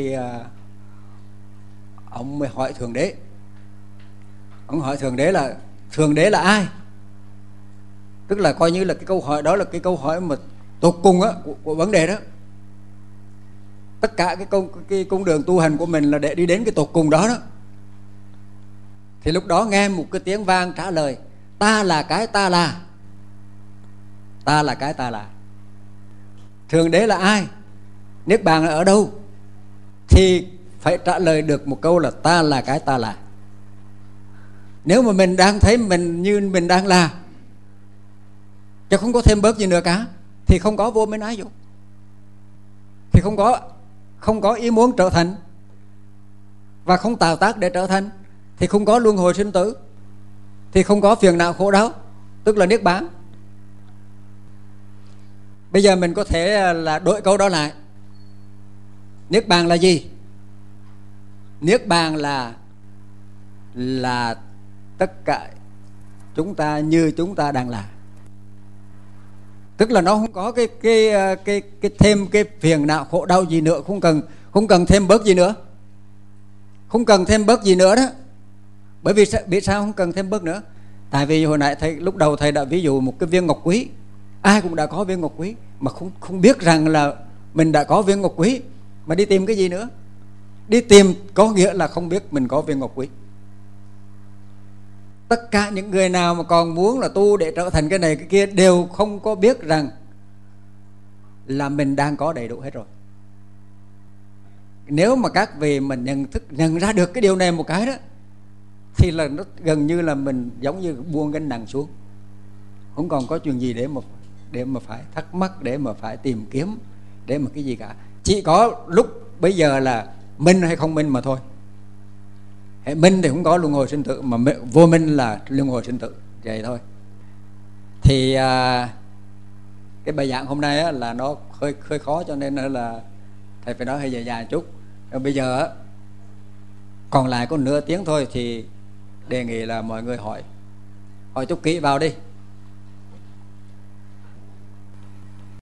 ông mới hỏi Thượng Đế. Ông hỏi Thượng Đế là Thượng Đế là ai? Tức là coi như là cái câu hỏi đó là cái câu hỏi mà tột cùng á của vấn đề đó. Tất cả cái cung đường tu hành của mình là để đi đến cái tột cùng đó đó. Thì lúc đó nghe một cái tiếng vang trả lời: ta là cái ta là. Ta là cái ta là. Thượng Đế là ai? Niết bàn là ở đâu? Thì phải trả lời được một câu là ta là cái ta là. Nếu mà mình đang thấy mình như mình đang là, chứ không có thêm bớt gì nữa cả, thì không có vô minh ái dục. Thì không có ý muốn trở thành, và không tạo tác để trở thành, thì không có luân hồi sinh tử, thì không có phiền não khổ đau, tức là niết bàn. Bây giờ mình có thể là đổi câu đó lại. Niết bàn là gì? Niết bàn là tất cả chúng ta như chúng ta đang là. Tức là nó không có cái thêm cái phiền não khổ đau gì nữa, không cần thêm bớt gì nữa. Không cần thêm bớt gì nữa đó. Bởi vì biết sao không cần thêm bớt nữa? Tại vì hồi nãy lúc đầu thầy đã ví dụ một cái viên ngọc quý. Ai cũng đã có viên ngọc quý, mà không biết rằng là mình đã có viên ngọc quý, mà đi tìm cái gì nữa? Đi tìm có nghĩa là không biết mình có viên ngọc quý. Tất cả những người nào mà còn muốn là tu để trở thành cái này cái kia đều không có biết rằng là mình đang có đầy đủ hết rồi. Nếu mà các vị mình nhận ra được cái điều này một cái đó, thì là nó gần như là mình giống như buông gánh nặng xuống. Không còn có chuyện gì để mà phải thắc mắc, để mà phải tìm kiếm, để mà cái gì cả. Chỉ có lúc bây giờ là minh hay không minh mà thôi. Hệ minh thì không có luân hồi sinh tử, mà vô minh là luân hồi sinh tử, vậy thôi. Thì cái bài giảng hôm nay á, là nó hơi khó, cho nên là thầy phải nói hơi dài dài chút. Rồi bây giờ á, còn lại có nửa tiếng thôi, thì đề nghị là mọi người hỏi chút kỹ vào đi.